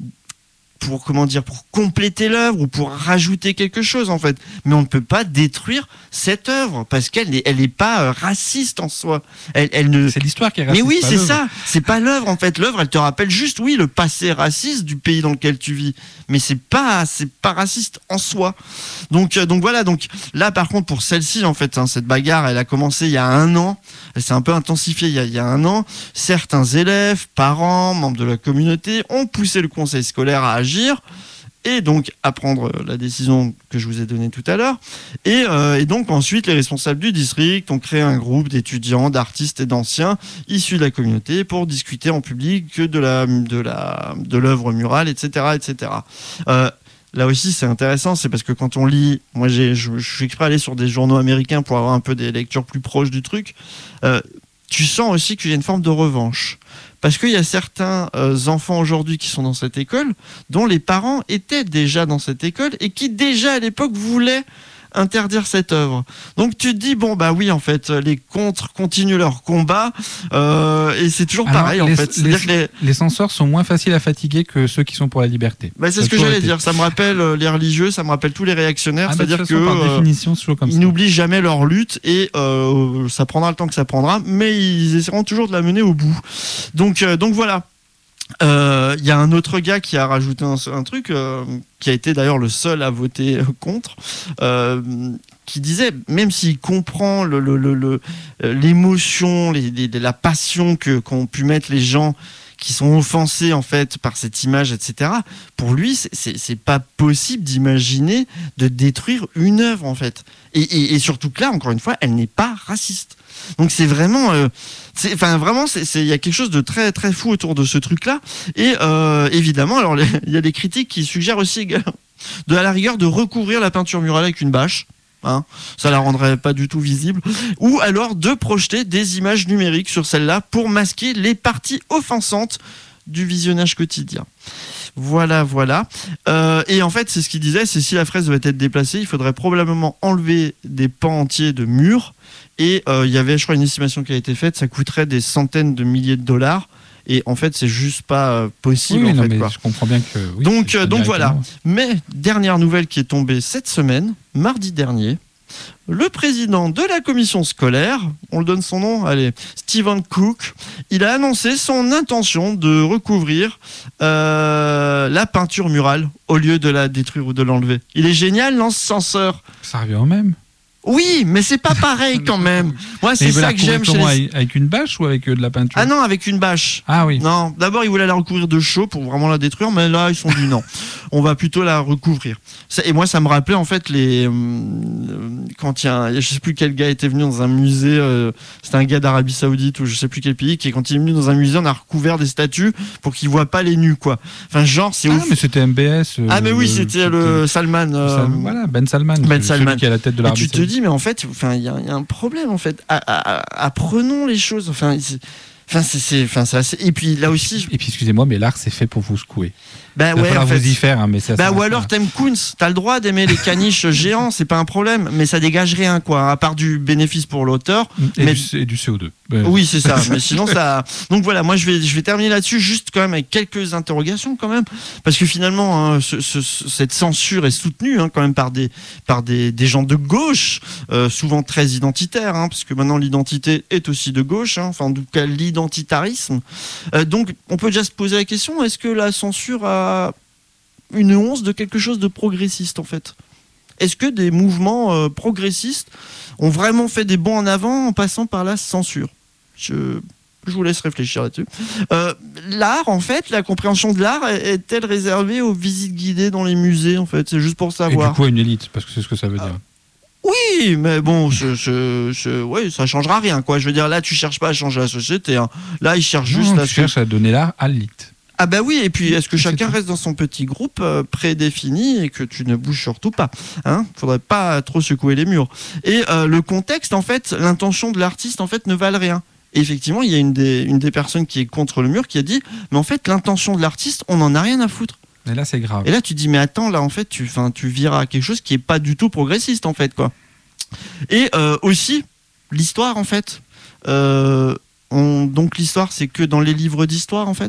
B: compléter l'œuvre ou pour rajouter quelque chose en fait. Mais on ne peut pas détruire cette œuvre parce qu'elle n'est pas raciste en soi. Elle ne...
D: C'est l'histoire qui est raciste.
B: Mais oui, c'est
D: l'œuvre.
B: ça. C'est pas l'œuvre en fait. L'œuvre, elle te rappelle juste, oui, le passé raciste du pays dans lequel tu vis. Mais c'est pas raciste en soi. Donc voilà. Donc là, par contre, pour celle-ci, en fait, cette bagarre, elle a commencé il y a 1 an. Elle s'est un peu intensifiée il y a 1 an. Certains élèves, parents, membres de la communauté ont poussé le conseil scolaire à agir et donc à prendre la décision que je vous ai donnée tout à l'heure. Et donc ensuite, les responsables du district ont créé un groupe d'étudiants, d'artistes et d'anciens issus de la communauté pour discuter en public de l'œuvre murale, etc., etc. Là aussi, c'est intéressant, c'est parce que quand on lit, moi je suis exprès allé sur des journaux américains pour avoir un peu des lectures plus proches du truc, tu sens aussi qu'il y a une forme de revanche. Parce qu'il y a certains enfants aujourd'hui qui sont dans cette école, dont les parents étaient déjà dans cette école et qui déjà à l'époque voulaient interdire cette œuvre. Donc tu te dis, bon bah oui, en fait, les contres continuent leur combat et c'est toujours pareil en fait. C'est-à-dire que
D: les censeurs sont moins faciles à fatiguer que ceux qui sont pour la liberté.
B: Bah, c'est ce que j'allais dire. Ça me rappelle les religieux, ça me rappelle tous les réactionnaires. C'est-à-dire
D: de toute façon, par définition, c'est toujours comme ça.
B: Ils n'oublient jamais leur lutte et ça prendra le temps que ça prendra, mais ils essaieront toujours de la mener au bout. Donc voilà. Il y a un autre gars qui a rajouté un truc qui a été d'ailleurs le seul à voter contre, qui disait, même s'il comprend l'émotion, la passion qu'ont pu mettre les gens qui sont offensés en fait par cette image, etc. Pour lui, c'est pas possible d'imaginer de détruire une œuvre en fait. Et surtout que là, encore une fois, elle n'est pas raciste. Donc c'est vraiment, il y a quelque chose de très très fou autour de ce truc-là. Et évidemment, alors il y a des critiques qui suggèrent aussi, à la rigueur, de recouvrir la peinture murale avec une bâche. Ça la rendrait pas du tout visible, ou alors de projeter des images numériques sur celle-là pour masquer les parties offensantes du visionnage quotidien. Voilà. Et en fait, c'est ce qu'il disait, c'est si la fresque devait être déplacée, il faudrait probablement enlever des pans entiers de murs. Et il y avait, je crois, une estimation qui a été faite, ça coûterait des centaines de milliers de dollars. Et en fait, c'est juste pas possible.
D: Oui,
B: en fait,
D: mais
B: quoi.
D: je comprends bien que. Oui,
B: donc voilà. Mais dernière nouvelle qui est tombée cette semaine, mardi dernier, le président de la commission scolaire, on le donne son nom, allez, Stephen Cook, il a annoncé son intention de recouvrir la peinture murale au lieu de la détruire ou de l'enlever. Il est génial, non, ce censeur.
D: Ça revient au même.
B: Oui, mais c'est pas pareil quand même. Moi, c'est ça que j'aime chez les...
D: Avec une bâche ou avec de la peinture?
B: Ah non, avec une bâche.
D: Ah oui.
B: Non, d'abord, ils voulaient la recouvrir de chaux pour vraiment la détruire, mais là, ils sont dit non. On va plutôt la recouvrir. Et moi, ça me rappelait en fait quand il y a je sais plus quel gars était venu dans un musée, c'était un gars d'Arabie Saoudite ou je sais plus quel pays, qui quand il est venu dans un musée, on a recouvert des statues pour qu'ils voient pas les nus, quoi. Enfin, genre, c'est ouf.
D: Mais c'était MBS.
B: Mais oui, c'était le Salman.
D: Voilà, Ben Salman.
B: Celui
D: qui est à la tête de l'Arabie
B: Saoudite. Et tu te dis, mais en fait, il y a un problème en fait. Apprenons les choses. C'est assez... Et puis là aussi.
D: Et puis excusez-moi, mais l'art c'est fait pour vous secouer.
B: Ben ouais, en fait.
D: Vous y faire, mais ça.
B: Ou alors t'aimes Koons, t'as le droit d'aimer les caniches géants, c'est pas un problème, mais ça dégage rien, quoi, à part du bénéfice pour l'auteur.
D: Et du CO2.
B: Oui, c'est ça. Mais sinon ça. Donc voilà, moi je vais terminer là-dessus, juste quand même avec quelques interrogations quand même, parce que finalement cette censure est soutenue quand même par des gens de gauche, souvent très identitaires, parce que maintenant l'identité est aussi de gauche, enfin en tout cas l'identitarisme. Donc on peut déjà se poser la question, est-ce que la censure a une once de quelque chose de progressiste en fait? Est-ce que des mouvements progressistes ont vraiment fait des bonds en avant en passant par la censure? Je vous laisse réfléchir là-dessus. L'art, en fait, la compréhension de l'art est-elle réservée aux visites guidées dans les musées en fait? C'est juste pour savoir.
D: Et du coup, à une élite, parce que c'est ce que ça veut dire.
B: Oui, mais bon, ouais, ça changera rien, quoi. Je veux dire, là, tu cherches pas à changer la société. Là, ils cherchent juste
D: tu cherches à donner l'art à l'élite.
B: Ah bah oui, et puis est-ce que chacun reste dans son petit groupe prédéfini et que tu ne bouges surtout pas, faudrait pas trop secouer les murs. Et le contexte, en fait, l'intention de l'artiste, en fait, ne valent rien. Et effectivement, il y a une des personnes qui est contre le mur qui a dit, mais en fait, l'intention de l'artiste, on n'en a rien à foutre.
D: Et là, c'est grave.
B: Et là, tu dis, mais attends, là, en fait, tu vires à quelque chose qui est pas du tout progressiste, en fait, quoi. Et aussi, l'histoire, en fait. Donc l'histoire, c'est que dans les livres d'histoire, en fait.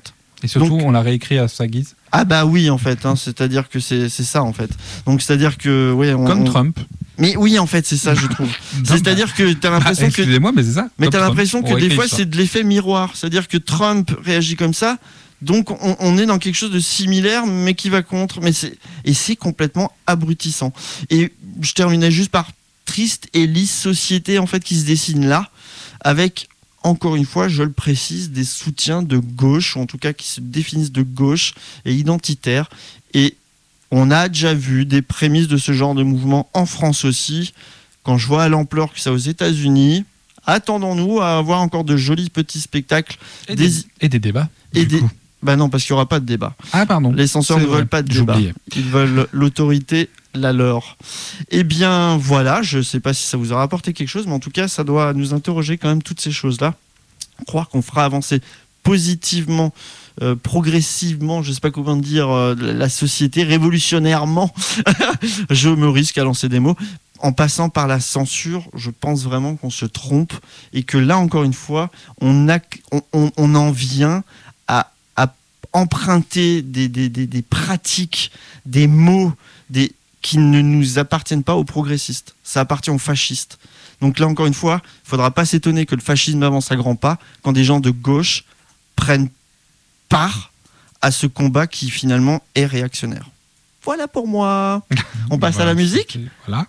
D: Et surtout,
B: Donc,
D: on l'a réécrit à sa guise.
B: Ah bah oui, en fait, hein, c'est-à-dire que c'est ça, en fait. Donc, c'est-à-dire que... Ouais,
D: Comme Trump.
B: Mais oui, en fait, c'est ça, je trouve. C'est-à-dire que t'as l'impression que...
D: Excusez-moi, mais c'est ça.
B: Mais
D: Comme
B: t'as
D: Trump.
B: l'impression que
D: On
B: des
D: réécrit
B: fois,
D: l'histoire.
B: c'est de l'effet miroir. C'est-à-dire que Trump réagit comme ça, donc on est dans quelque chose de similaire, mais qui va contre. Et c'est complètement abrutissant. Et je terminais juste par triste et lisse société, en fait, qui se dessine là, avec... Encore une fois, je le précise, des soutiens de gauche, ou en tout cas qui se définissent de gauche et identitaires. Et on a déjà vu des prémices de ce genre de mouvement en France aussi. Quand je vois à l'ampleur que ça a aux États-Unis, attendons-nous à avoir encore de jolis petits spectacles.
D: Et des débats.
B: Bah non, parce qu'il n'y aura pas de débat.
D: Ah, pardon.
B: Les censeurs ne veulent pas de débat.
D: J'oubliais.
B: Ils veulent l'autorité, la leur. Eh bien, voilà, je ne sais pas si ça vous aura apporté quelque chose, mais en tout cas, ça doit nous interroger quand même toutes ces choses-là. Croire qu'on fera avancer positivement, progressivement, je ne sais pas comment dire, la société, révolutionnairement. Je me risque à lancer des mots. En passant par la censure, je pense vraiment qu'on se trompe et que là, encore une fois, on en vient à emprunter des pratiques, des mots qui ne nous appartiennent pas aux progressistes. Ça appartient aux fascistes. Donc là, encore une fois, il ne faudra pas s'étonner que le fascisme avance à grands pas quand des gens de gauche prennent part à ce combat qui finalement est réactionnaire. Voilà pour moi. On passe à la musique ?
D: Voilà.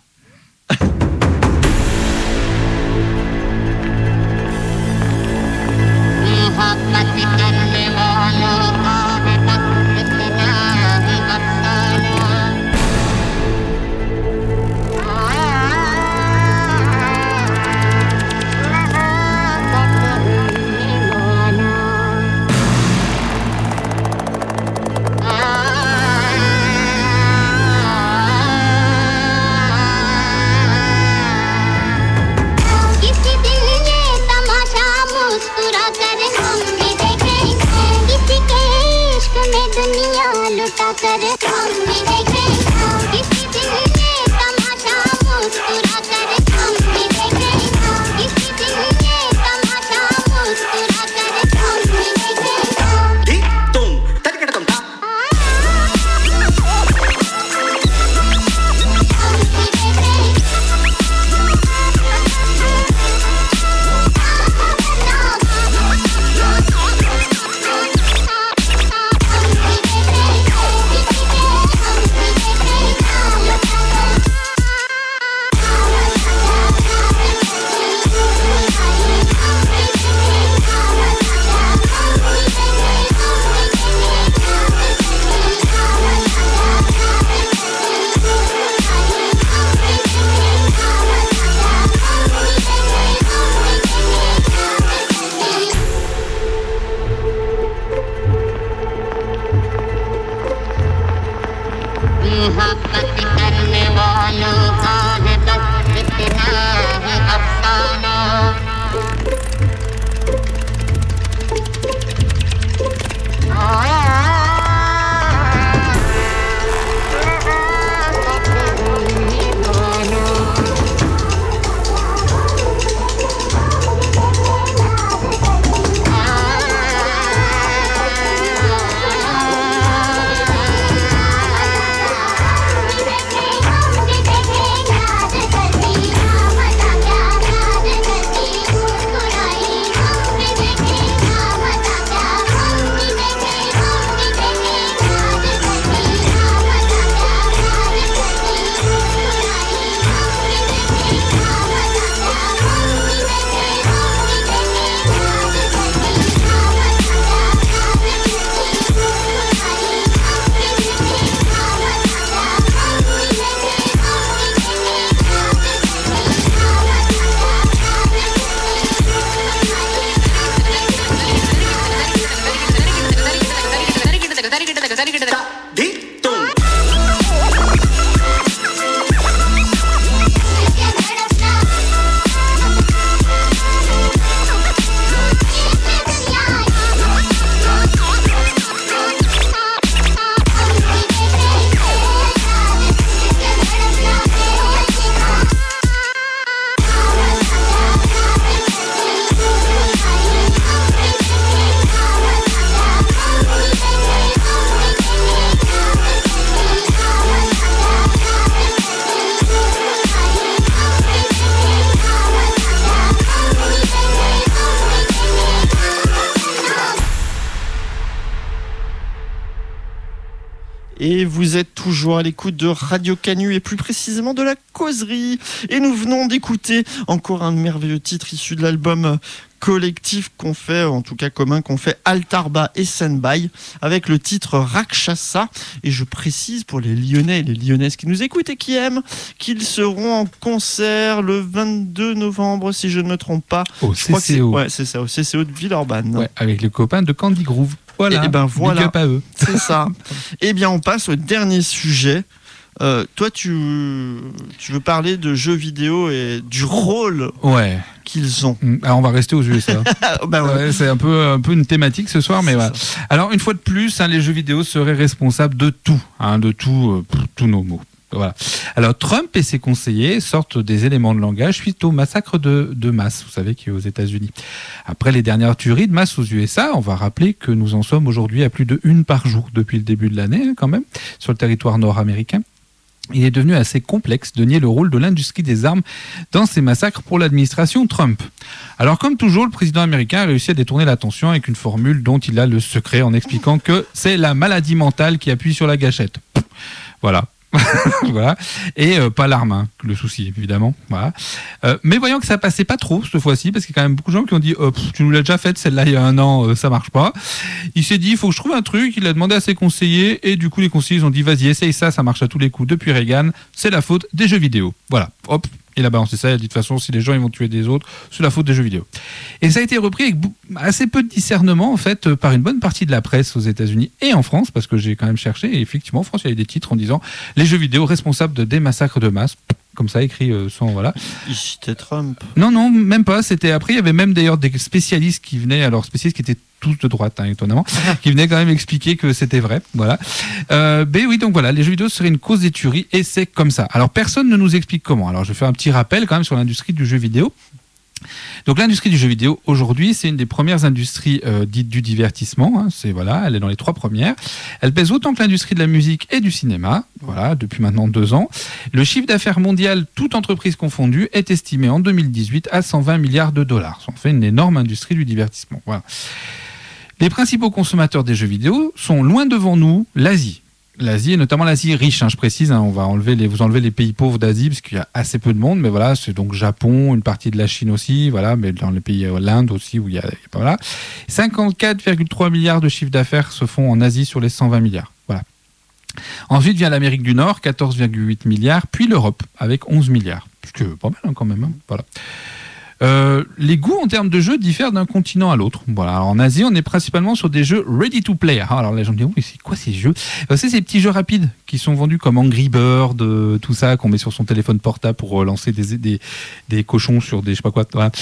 B: Et vous êtes toujours à l'écoute de Radio Canu et plus précisément de la causerie. Et nous venons d'écouter encore un merveilleux titre issu de l'album collectif qu'on fait, en tout cas commun, qu'on fait Altarba et Senbai avec le titre Rakshasa. Et je précise pour les Lyonnais et les Lyonnaises qui nous écoutent et qui aiment qu'ils seront en concert le 22 novembre, si je ne me trompe pas.
D: Au CCO.
B: Ouais, c'est ça, au CCO de Villeurbanne.
D: Ouais, avec les copains de Candy Groove. Voilà,
B: et ben voilà.
D: Big up à eux.
B: C'est ça. Eh bien, on passe au dernier sujet. Toi, tu veux parler de jeux vidéo et du rôle qu'ils ont.
D: Alors, on va rester aux USA.
B: Bah ouais.
D: C'est un peu une thématique ce soir, mais voilà. Alors, une fois de plus, les jeux vidéo seraient responsables de tout, tous nos maux. Voilà. Alors, Trump et ses conseillers sortent des éléments de langage suite au massacre de masse, vous savez, qui est aux États-Unis. Après les dernières tueries de masse aux USA, on va rappeler que nous en sommes aujourd'hui à plus de 1 par jour depuis le début de l'année, quand même, sur le territoire nord-américain. Il est devenu assez complexe de nier le rôle de l'industrie des armes dans ces massacres pour l'administration Trump. Alors, comme toujours, le président américain a réussi à détourner l'attention avec une formule dont il a le secret en expliquant que c'est la maladie mentale qui appuie sur la gâchette. Voilà. Voilà. Et pas l'arme, le souci évidemment. Voilà. Mais voyons que ça passait pas trop cette fois-ci, parce qu'il y a quand même beaucoup de gens qui ont dit tu nous l'as déjà faite celle-là il y a 1 an, ça marche pas. Il s'est dit il faut que je trouve un truc, il a demandé à ses conseillers et du coup les conseillers ils ont dit vas-y essaye ça marche à tous les coups depuis Reagan, c'est la faute des jeux vidéo. Voilà, hop. Il a balancé ça, il a dit de toute façon, si les gens ils vont tuer des autres, c'est la faute des jeux vidéo. Et ça a été repris avec assez peu de discernement, en fait, par une bonne partie de la presse aux États-Unis et en France, parce que j'ai quand même cherché, et effectivement, en France, il y a eu des titres en disant les jeux vidéo responsables des massacres de masse. Comme ça, écrit sans. Voilà.
B: Il citait Trump.
D: Non, même pas. C'était après, il y avait même d'ailleurs des spécialistes qui venaient, alors spécialistes qui étaient tous de droite, étonnamment, qui venaient quand même expliquer que c'était vrai. Voilà. Mais oui, donc voilà, les jeux vidéo seraient une cause des tueries et c'est comme ça. Alors personne ne nous explique comment. Alors je vais faire un petit rappel quand même sur l'industrie du jeu vidéo. Donc l'industrie du jeu vidéo aujourd'hui, c'est une des premières industries dites du divertissement. Elle est dans les 3 premières. Elle pèse autant que l'industrie de la musique et du cinéma. Voilà, depuis maintenant 2 ans. Le chiffre d'affaires mondial, toute entreprise confondue, est estimé en 2018 à 120 milliards de dollars. Ça en fait une énorme industrie du divertissement. Voilà. Les principaux consommateurs des jeux vidéo sont loin devant nous l'Asie. L'Asie, et notamment l'Asie riche, je précise, on va vous enlever les pays pauvres d'Asie, parce qu'il y a assez peu de monde, mais voilà, c'est donc Japon, une partie de la Chine aussi, voilà, mais dans les pays, l'Inde aussi, où il y a voilà. 54,3 milliards de chiffre d'affaires se font en Asie sur les 120 milliards. Voilà. Ensuite vient l'Amérique du Nord, 14,8 milliards, puis l'Europe, avec 11 milliards. Ce qui est pas mal quand même, voilà. Les goûts en termes de jeux diffèrent d'un continent à l'autre. Voilà. Alors, en Asie, on est principalement sur des jeux ready to play. Alors les gens me disent, oui, c'est quoi ces jeux ? C'est ces petits jeux rapides qui sont vendus comme Angry Bird, tout ça, qu'on met sur son téléphone portable pour lancer des cochons sur des je sais pas quoi. Voilà.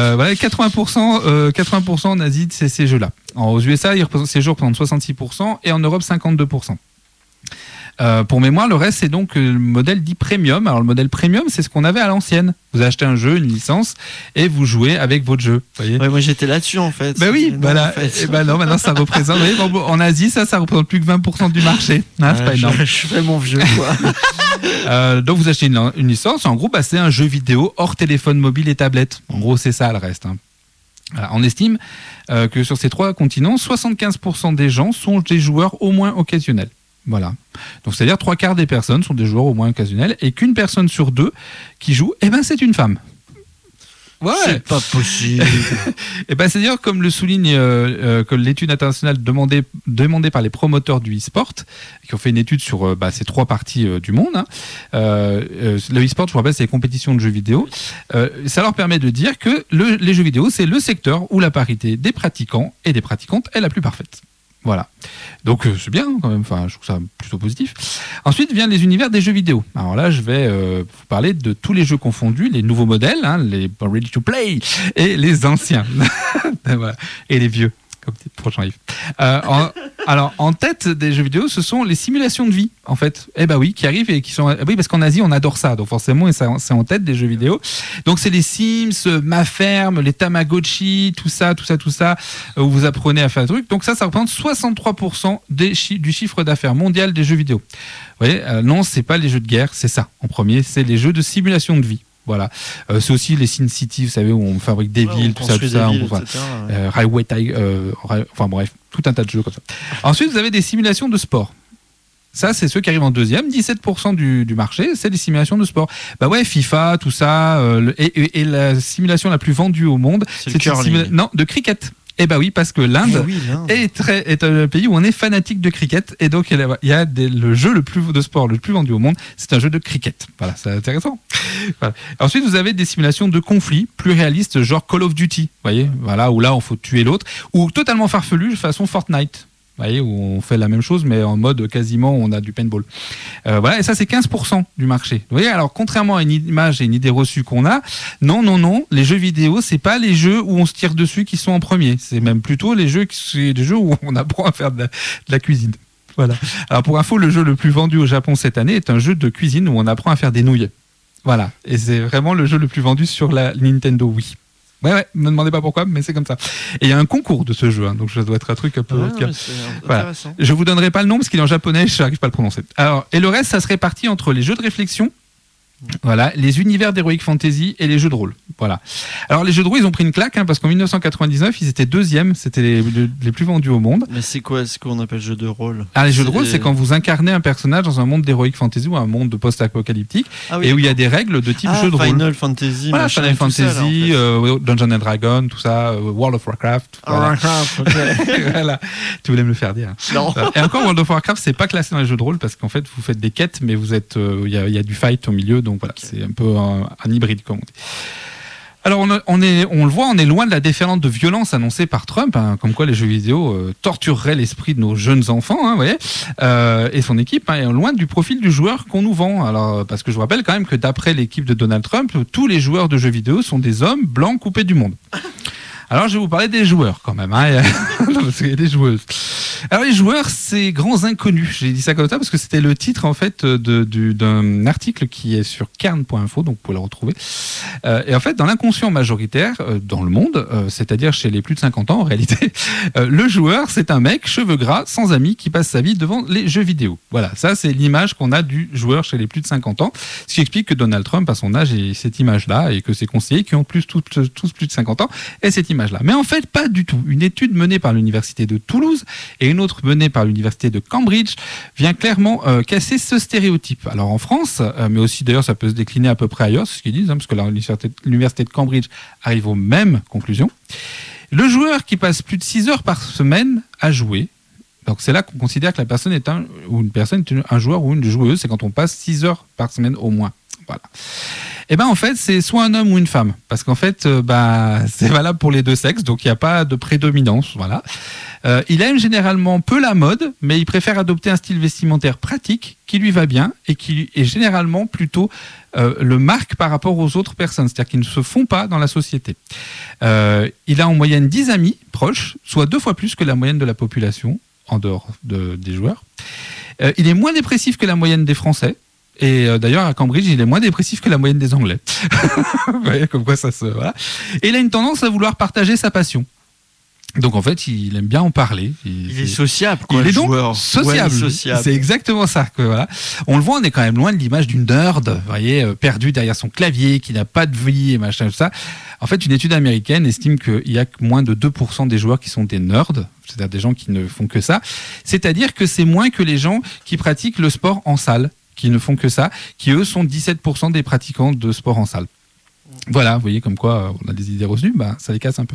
D: 80% en Asie, c'est ces jeux-là. Aux USA, ces jeux représentent 66% et en Europe, 52%. Pour mémoire, le reste, c'est donc le modèle dit premium. Alors, le modèle premium, c'est ce qu'on avait à l'ancienne. Vous achetez un jeu, une licence, et vous jouez avec votre jeu. Voyez,
B: moi, j'étais là-dessus, en fait.
D: Ben oui, voilà. En fait. Non, maintenant, ça représente. Vous voyez, en Asie, ça représente plus que 20% du marché. C'est pas énorme.
B: Je fais mon vieux, quoi.
D: Donc, vous achetez une licence. En gros, c'est un jeu vidéo hors téléphone mobile et tablette. En gros, c'est ça, le reste. Alors, on estime que sur ces 3 continents, 75% des gens sont des joueurs au moins occasionnels. Voilà. Donc, c'est-à-dire 3/4 des personnes sont des joueurs au moins occasionnels et qu'une personne sur 2 qui joue, c'est une femme. Ouais.
B: C'est pas possible.
D: C'est-à-dire, comme le souligne que l'étude internationale demandée par les promoteurs du e-sport, qui ont fait une étude sur ces 3 parties du monde. Le e-sport, je vous rappelle, c'est les compétitions de jeux vidéo. Ça leur permet de dire que les jeux vidéo, c'est le secteur où la parité des pratiquants et des pratiquantes est la plus parfaite. Voilà. Donc c'est bien quand même, je trouve ça plutôt positif. Ensuite viennent les univers des jeux vidéo. Alors là, je vais vous parler de tous les jeux confondus, les nouveaux modèles, les ready to play, et les anciens. Voilà. Et les vieux, comme prochain livre. Alors, en tête des jeux vidéo, ce sont les simulations de vie, en fait. Oui, qui arrivent et qui sont. Oui, parce qu'en Asie, on adore ça. Donc, forcément, c'est en tête des jeux vidéo. Donc, c'est les Sims, Ma Ferme, les Tamagotchi, tout ça, où vous apprenez à faire des trucs. Donc, ça représente 63% du chiffre d'affaires mondial des jeux vidéo. Vous voyez, non, c'est pas les jeux de guerre, c'est ça. En premier, c'est les jeux de simulation de vie. Voilà. C'est aussi les Sin City, vous savez, où on fabrique des villes, tout ça. Highway Tiger, enfin bref, tout un tas de jeux comme ça. Ensuite, vous avez des simulations de sport. Ça, c'est ceux qui arrivent en deuxième. 17% du marché, c'est des simulations de sport. Bah ouais, FIFA, tout ça. Et la simulation la plus vendue au monde,
B: C'est le curling.
D: Non, de cricket. Eh bah oui, parce que l'Inde est un pays où on est fanatique de cricket. Et donc, il y a le jeu de sport le plus vendu au monde, c'est un jeu de cricket. Voilà, c'est intéressant. Voilà. Ensuite, vous avez des simulations de conflits plus réalistes, genre Call of Duty. Vous voyez, voilà, où là, on faut tuer l'autre. Ou totalement farfelu, façon Fortnite. Vous voyez, où on fait la même chose, mais en mode quasiment, on a du paintball. Voilà, et ça, c'est 15% du marché. Vous voyez, alors, contrairement à une image et une idée reçue qu'on a, non, les jeux vidéo, c'est pas les jeux où on se tire dessus qui sont en premier. C'est même plutôt les jeux où on apprend à faire de la cuisine. Voilà. Alors, pour info, le jeu le plus vendu au Japon cette année est un jeu de cuisine où on apprend à faire des nouilles. Voilà. Et c'est vraiment le jeu le plus vendu sur la Nintendo Wii. Ouais, me demandez pas pourquoi, mais c'est comme ça. Et il y a un concours de ce jeu, hein, donc ça doit être un truc un peu... Voilà. Je vous donnerai pas le nom parce qu'il est en japonais, je n'arrive pas à le prononcer. Alors, et le reste, ça se répartit entre les jeux de réflexion, voilà, les univers d'Heroic Fantasy et les jeux de rôle. Voilà. Alors les jeux de rôle, ils ont pris une claque, hein, parce qu'en 1999, ils étaient deuxièmes, c'était les plus vendus au monde.
B: Mais c'est quoi ce qu'on appelle jeu de rôle?
D: Ah, les jeux de rôle, c'est quand vous incarnez un personnage dans un monde d'Heroic Fantasy ou un monde de post-apocalyptique, et où il y a des règles de type jeu de rôle.
B: Final Fantasy,
D: voilà, Final Fantasy, Dungeons and Dragons, tout ça, World of Warcraft. Voilà. Voilà. Tu voulais me le faire dire.
B: Non.
D: Et encore, World of Warcraft, c'est pas classé dans les jeux de rôle parce qu'en fait, vous faites des quêtes, mais vous êtes, il y a du fight au milieu. Donc voilà, c'est un peu un hybride, comme on dit. Alors on le voit, on est loin de la déferlante de violence annoncée par Trump, hein, comme quoi les jeux vidéo tortureraient l'esprit de nos jeunes enfants, hein, vous voyez, et son équipe, hein, est loin du profil du joueur qu'on nous vend. Alors parce que je vous rappelle quand même que d'après l'équipe de Donald Trump, tous les joueurs de jeux vidéo sont des hommes blancs coupés du monde. Alors, je vais vous parler des joueurs quand même, hein. Non, parce qu'il y a des joueuses. Alors, les joueurs, c'est grands inconnus. J'ai dit ça comme ça parce que c'était le titre, en fait, d'un article qui est sur Kern.info, donc vous pouvez le retrouver. Et en fait, dans l'inconscient majoritaire, dans le monde, c'est-à-dire chez les plus de 50 ans, en réalité, le joueur, c'est un mec, cheveux gras, sans amis, qui passe sa vie devant les jeux vidéo. Voilà, ça, c'est l'image qu'on a du joueur chez les plus de 50 ans. Ce qui explique que Donald Trump, à son âge, ait cette image-là, et que ses conseillers, qui ont tous plus de 50 ans, aient cette image-là. Mais en fait, pas du tout. Une étude menée par l'université de Toulouse et une autre menée par l'université de Cambridge vient clairement casser ce stéréotype. Alors en France, mais aussi d'ailleurs ça peut se décliner à peu près ailleurs, c'est ce qu'ils disent, hein, parce que l'université de Cambridge arrive aux mêmes conclusions. Le joueur qui passe plus de 6 heures par semaine à jouer, donc c'est là qu'on considère que la personne est un joueur ou une joueuse, c'est quand on passe 6 heures par semaine au moins. Voilà. Et ben en fait, c'est soit un homme ou une femme, parce qu'en fait, c'est valable pour les deux sexes, donc il n'y a pas de prédominance. Voilà. Il aime généralement peu la mode, mais il préfère adopter un style vestimentaire pratique qui lui va bien et qui est généralement plutôt le marque par rapport aux autres personnes, c'est-à-dire qu'ils ne se font pas dans la société. Il a en moyenne 10 amis proches, soit 2 fois plus que la moyenne de la population en dehors des joueurs. Il est moins dépressif que la moyenne des Français. Et d'ailleurs, à Cambridge, il est moins dépressif que la moyenne des Anglais. Vous voyez, comme quoi ça se... Voilà. Et il a une tendance à vouloir partager sa passion. Donc en fait, il aime bien en parler.
B: Il est sociable, quoi.
D: Il est donc
B: joueur.
D: sociable.
B: Ouais, sociable.
D: C'est exactement ça. Voilà. On le voit, on est quand même loin de l'image d'une nerd, vous voyez, perdu derrière son clavier, qui n'a pas de vie et machin, tout ça. En fait, une étude américaine estime qu'il y a moins de 2% des joueurs qui sont des nerds, c'est-à-dire des gens qui ne font que ça. C'est-à-dire que c'est moins que les gens qui pratiquent le sport en salle, qui ne font que ça, qui eux sont 17% des pratiquants de sport en salle. Voilà, vous voyez comme quoi on a des idées reçues, ça les casse un peu.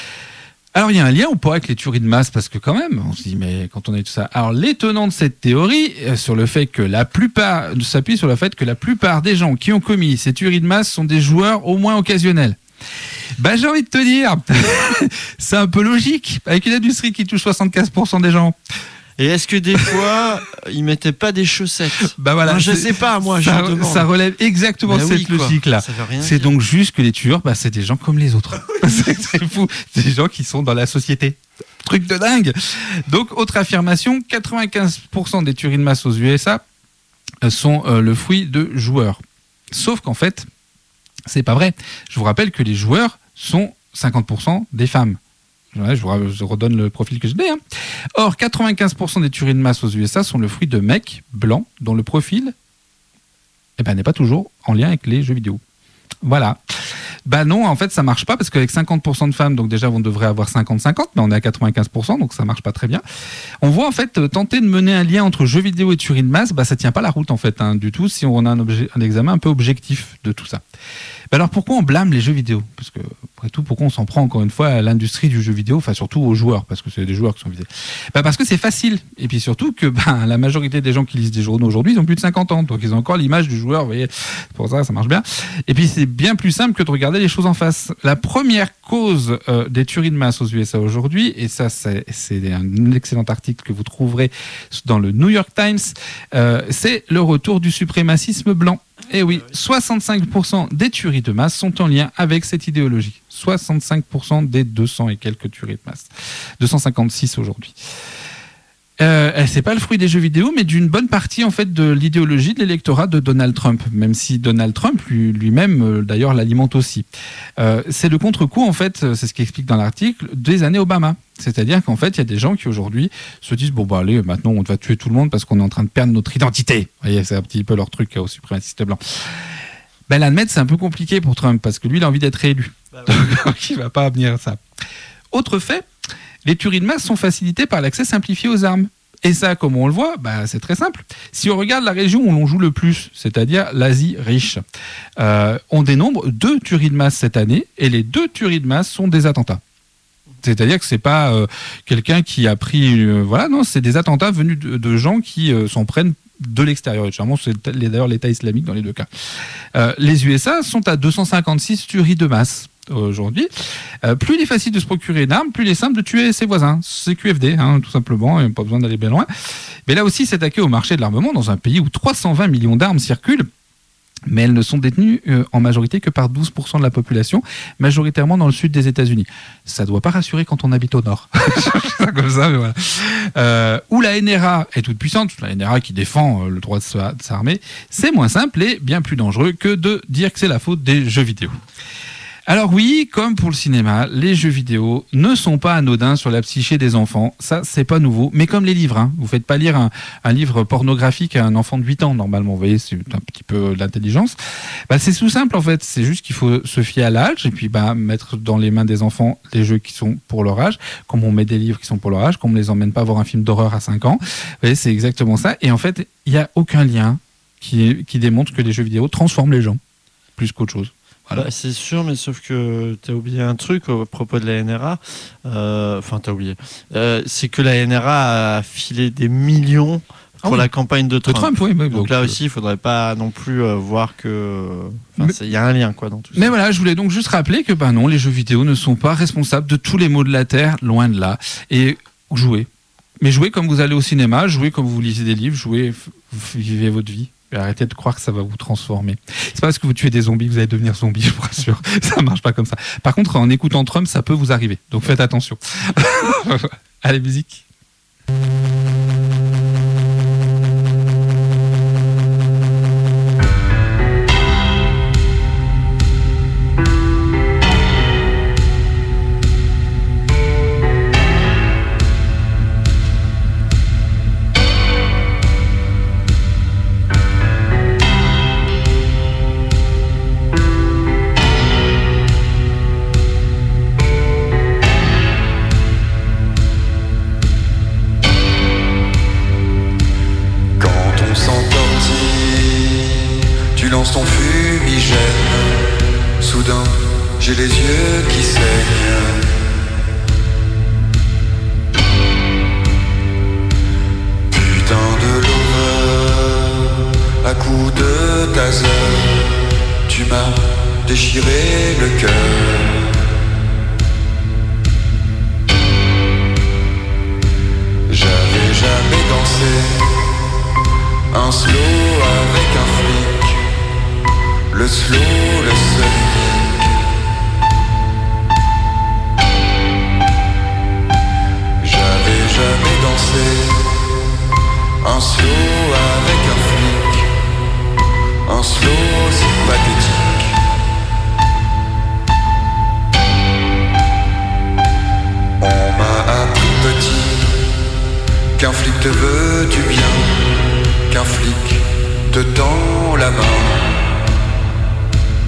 D: Alors il y a un lien ou pas avec les tueries de masse, parce que quand même, on se dit, mais quand on a tout ça... Alors les tenants de cette théorie, sur le fait que s'appuie sur le fait que la plupart des gens qui ont commis ces tueries de masse sont des joueurs au moins occasionnels. J'ai envie de te dire, c'est un peu logique, avec une industrie qui touche 75% des gens.
B: Et est-ce que des fois, ils mettaient pas des chaussettes?
D: Voilà,
B: non, je sais pas, moi, je demande.
D: Ça relève exactement cette logique-là. C'est donc juste que les tueurs, c'est des gens comme les autres. C'est fou. C'est des gens qui sont dans la société. Truc de dingue. Donc, autre affirmation, 95% des tueries de masse aux USA sont le fruit de joueurs. Sauf qu'en fait, c'est pas vrai. Je vous rappelle que les joueurs sont 50% des femmes. Ouais, je redonne le profil que je dis. Hein. Or, 95% des tueries de masse aux USA sont le fruit de mecs blancs dont le profil n'est pas toujours en lien avec les jeux vidéo. Voilà. Bah non, en fait, ça marche pas parce qu'avec 50% de femmes, donc déjà on devrait avoir 50-50, mais on est à 95%, donc ça marche pas très bien. On voit en fait tenter de mener un lien entre jeux vidéo et tuerie de masse, bah ça tient pas la route en fait du tout si on a un examen un peu objectif de tout ça. Bah alors pourquoi on blâme les jeux vidéo ? Parce que après tout, pourquoi on s'en prend encore une fois à l'industrie du jeu vidéo, enfin surtout aux joueurs, parce que c'est des joueurs qui sont visés. Bah parce que c'est facile, et puis surtout que la majorité des gens qui lisent des journaux aujourd'hui, ils ont plus de 50 ans, donc ils ont encore l'image du joueur, vous voyez, c'est pour ça marche bien. Et puis c'est bien plus simple que de regarder les choses en face. La première cause des tueries de masse aux USA aujourd'hui, et ça c'est un excellent article que vous trouverez dans le New York Times, c'est le retour du suprémacisme blanc. Et oui, 65% des tueries de masse sont en lien avec cette idéologie. 65% des 200 et quelques tueries de masse. 256 aujourd'hui. C'est pas le fruit des jeux vidéo, mais d'une bonne partie en fait de l'idéologie de l'électorat de Donald Trump, même si Donald Trump lui-même d'ailleurs l'alimente aussi. C'est le contre-coup en fait, c'est ce qui explique dans l'article, des années Obama. C'est-à-dire qu'en fait, il y a des gens qui aujourd'hui se disent bon bah allez, maintenant on va tuer tout le monde parce qu'on est en train de perdre notre identité. Vous voyez, c'est un petit peu leur truc aux suprémacistes blancs. Ben l'admettre, c'est un peu compliqué pour Trump parce que lui, il a envie d'être réélu. Donc il va pas venir ça. Autre fait. Les tueries de masse sont facilitées par l'accès simplifié aux armes. Et ça, comme on le voit, c'est très simple. Si on regarde la région où l'on joue le plus, c'est-à-dire l'Asie riche, on dénombre 2 tueries de masse cette année, et les 2 tueries de masse sont des attentats. C'est-à-dire que c'est pas quelqu'un qui a pris... non, c'est des attentats venus de gens qui s'en prennent de l'extérieur. Et généralement, c'est d'ailleurs l'État islamique dans les 2 cas. Les USA sont à 256 tueries de masse. Aujourd'hui, plus il est facile de se procurer une arme, plus il est simple de tuer ses voisins. C'est QFD, tout simplement, il n'y a pas besoin d'aller bien loin. Mais là aussi, s'attaquer au marché de l'armement dans un pays où 320 millions d'armes circulent, mais elles ne sont détenues en majorité que par 12% de la population, majoritairement dans le sud des États-Unis. Ça ne doit pas rassurer quand on habite au nord. Comme ça, mais voilà. Où la NRA est toute puissante, la NRA qui défend le droit de s'armer, c'est moins simple et bien plus dangereux que de dire que c'est la faute des jeux vidéo. Alors oui, comme pour le cinéma, les jeux vidéo ne sont pas anodins sur la psyché des enfants. Ça, c'est pas nouveau. Mais comme les livres, vous faites pas lire un livre pornographique à un enfant de 8 ans, normalement. Vous voyez, c'est un petit peu l'intelligence. C'est tout simple, en fait. C'est juste qu'il faut se fier à l'âge et puis mettre dans les mains des enfants les jeux qui sont pour leur âge, comme on met des livres qui sont pour leur âge, comme on les emmène pas voir un film d'horreur à 5 ans. Vous voyez, c'est exactement ça. Et en fait, il n'y a aucun lien qui démontre que les jeux vidéo transforment les gens, plus qu'autre chose. Voilà.
B: C'est sûr, mais sauf que tu as oublié un truc à propos de la NRA. T'as oublié. C'est que la NRA a filé des millions pour la campagne de Trump.
D: Oui.
B: Donc là aussi, il ne faudrait pas non plus voir que... Il y a un lien dans tout ça.
D: Mais voilà, je voulais donc juste rappeler que non, les jeux vidéo ne sont pas responsables de tous les maux de la Terre, loin de là. Et jouez. Mais jouez comme vous allez au cinéma, jouez comme vous lisez des livres, jouez, vivez votre vie. Arrêtez de croire que ça va vous transformer. C'est pas parce que vous tuez des zombies que vous allez devenir zombie, je vous rassure. Ça marche pas comme ça. Par contre, en écoutant Trump, ça peut vous arriver. Donc faites attention. Allez, musique.
E: Ton fumigène, soudain j'ai les yeux qui saignent. Putain de lover, à coups de taser, tu m'as déchiré le cœur. J'avais jamais dansé un slow avec un flic. Le slow, le sonic. J'avais jamais dansé un slow avec un flic. Un slow si pathétique. On m'a appris petit qu'un flic te veut du bien, qu'un flic te tend la main.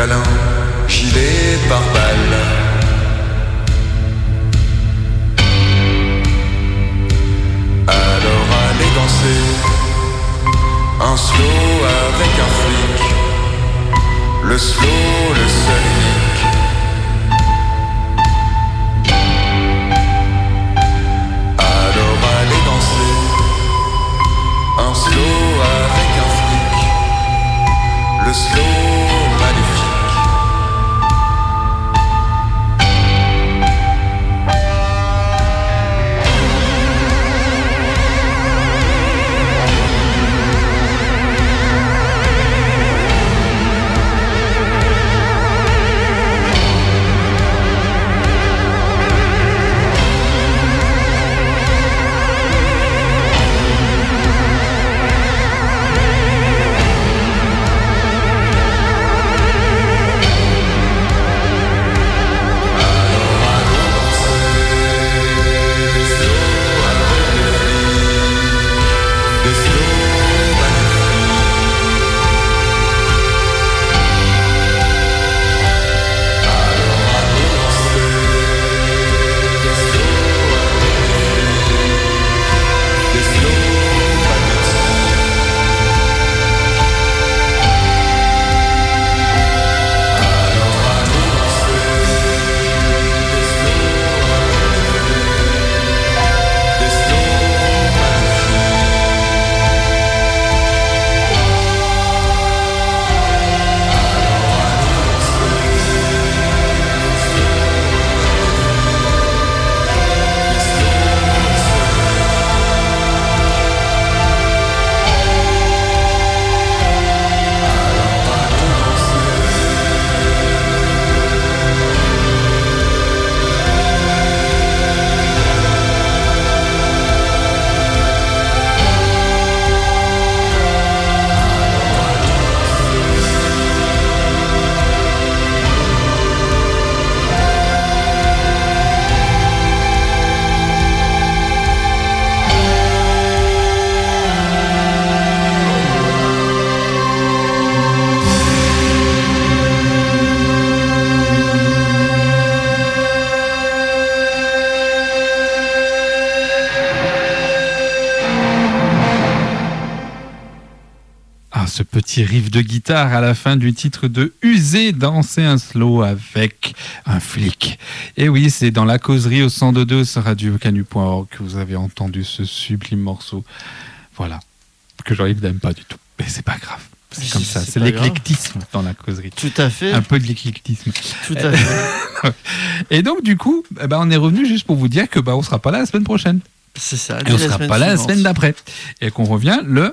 E: câlin, gilet pare-balles. Alors allez danser un slow avec un flic. Le slow, le seul unique. Alors allez danser un slow avec un flic. Le slow maléfique.
D: Ce petit riff de guitare à la fin du titre de User, danser un slow avec un flic. Et oui, c'est dans la causerie au 102.2 sur radiocanu.org que vous avez entendu ce sublime morceau. Voilà, que Jean-Yves n'aime pas du tout, mais c'est pas grave. C'est comme ça, c'est l'éclectisme dans la causerie.
B: Tout à fait.
D: Un peu de l'éclectisme.
B: Tout à fait.
D: Et donc du coup, on est revenu juste pour vous dire que on sera pas là la semaine prochaine.
B: C'est ça.
D: Et on sera pas là la semaine d'après. Et qu'on revient le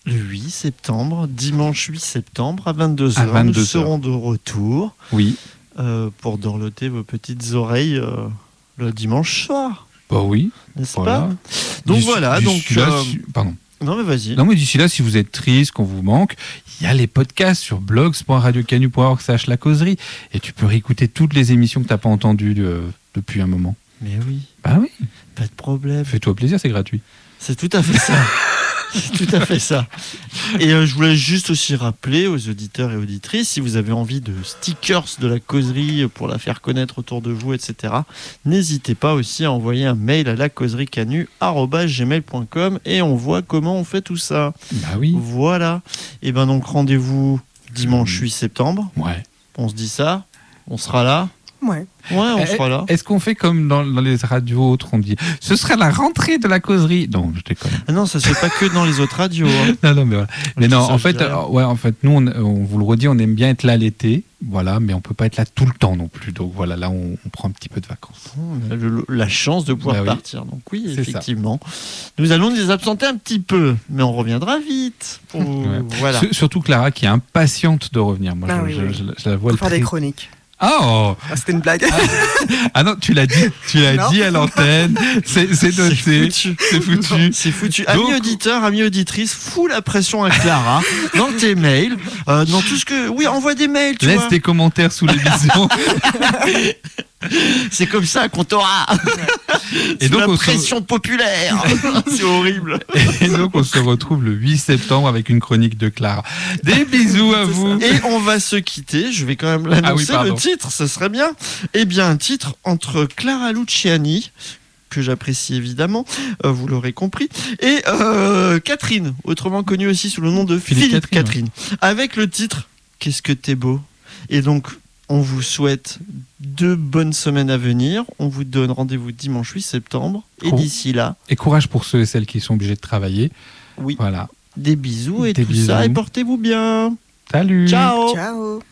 B: 8 septembre, dimanche 8 septembre à 22h. Nous serons de retour.
D: Oui.
B: Pour dorloter vos petites oreilles le dimanche soir.
D: Bah oui.
B: N'est-ce pas ? Donc voilà.
D: Pardon.
B: Non mais vas-y.
D: Non mais d'ici là, si vous êtes triste, qu'on vous manque, il y a les podcasts sur blogs.radiocanu.org / la causerie. Et tu peux réécouter toutes les émissions que tu n'as pas entendues depuis un moment.
B: Mais oui.
D: Bah oui.
B: Pas de problème.
D: Fais-toi plaisir, c'est gratuit.
B: C'est tout à fait ça. C'est tout à fait ça. Et je voulais juste aussi rappeler aux auditeurs et auditrices, si vous avez envie de stickers de la causerie pour la faire connaître autour de vous, etc., n'hésitez pas aussi à envoyer un mail à lacauseriecanu@gmail.com et on voit comment on fait tout ça.
D: Bah oui.
B: Voilà. Et ben donc rendez-vous dimanche 8 septembre.
D: Ouais.
B: On se dit ça. On sera là.
F: Ouais.
B: Ouais, on sera là.
D: Est-ce qu'on fait comme dans les radios autres, on dit ce sera la rentrée de la causerie? Non, je déconne.
B: Ah non, ça se fait pas que dans les autres radios. Hein.
D: Non, mais voilà. Mais non, en fait, nous, on vous le redit, on aime bien être là l'été, voilà, mais on peut pas être là tout le temps non plus. Donc voilà, là, on prend un petit peu de vacances.
B: On a la chance de pouvoir partir. Donc oui,
D: c'est
B: effectivement. Nous allons nous absenter un petit peu, mais on reviendra vite. Voilà.
D: Surtout Clara qui est impatiente de revenir. Moi, je la vois.
F: Pour faire des chroniques.
D: Oh,
F: c'était une blague.
D: Ah non, tu l'as dit à l'antenne. C'est noté. C'est foutu.
B: C'est foutu. Amis auditeurs, amis auditrices, fous la pression à Clara dans tes mails, dans tout ce que. Oui, envoie des mails.
D: Laisse des commentaires sous l'émission.
B: C'est comme ça qu'on t'aura.
D: Et
B: Sous
D: donc,
B: la
D: on
B: pression populaire. C'est horrible.
D: Et donc, on se retrouve le 8 septembre avec une chronique de Clara. Des bisous à vous.
B: Et on va se quitter. Je vais quand même l'annoncer, le titre, ce serait bien. Eh bien, un titre entre Clara Luciani, que j'apprécie évidemment, vous l'aurez compris, et Catherine, autrement connue aussi sous le nom de Philippe Catherine, avec le titre « Qu'est-ce que t'es beau ». Et donc, on vous souhaite 2 bonnes semaines à venir. On vous donne rendez-vous dimanche 8 septembre. Et d'ici là...
D: Et courage pour ceux et celles qui sont obligés de travailler.
B: Oui.
D: Voilà.
B: Des bisous et
D: Des
B: tout
D: bisous.
B: ça. Et portez-vous bien.
D: Salut.
B: Ciao.
A: Ciao.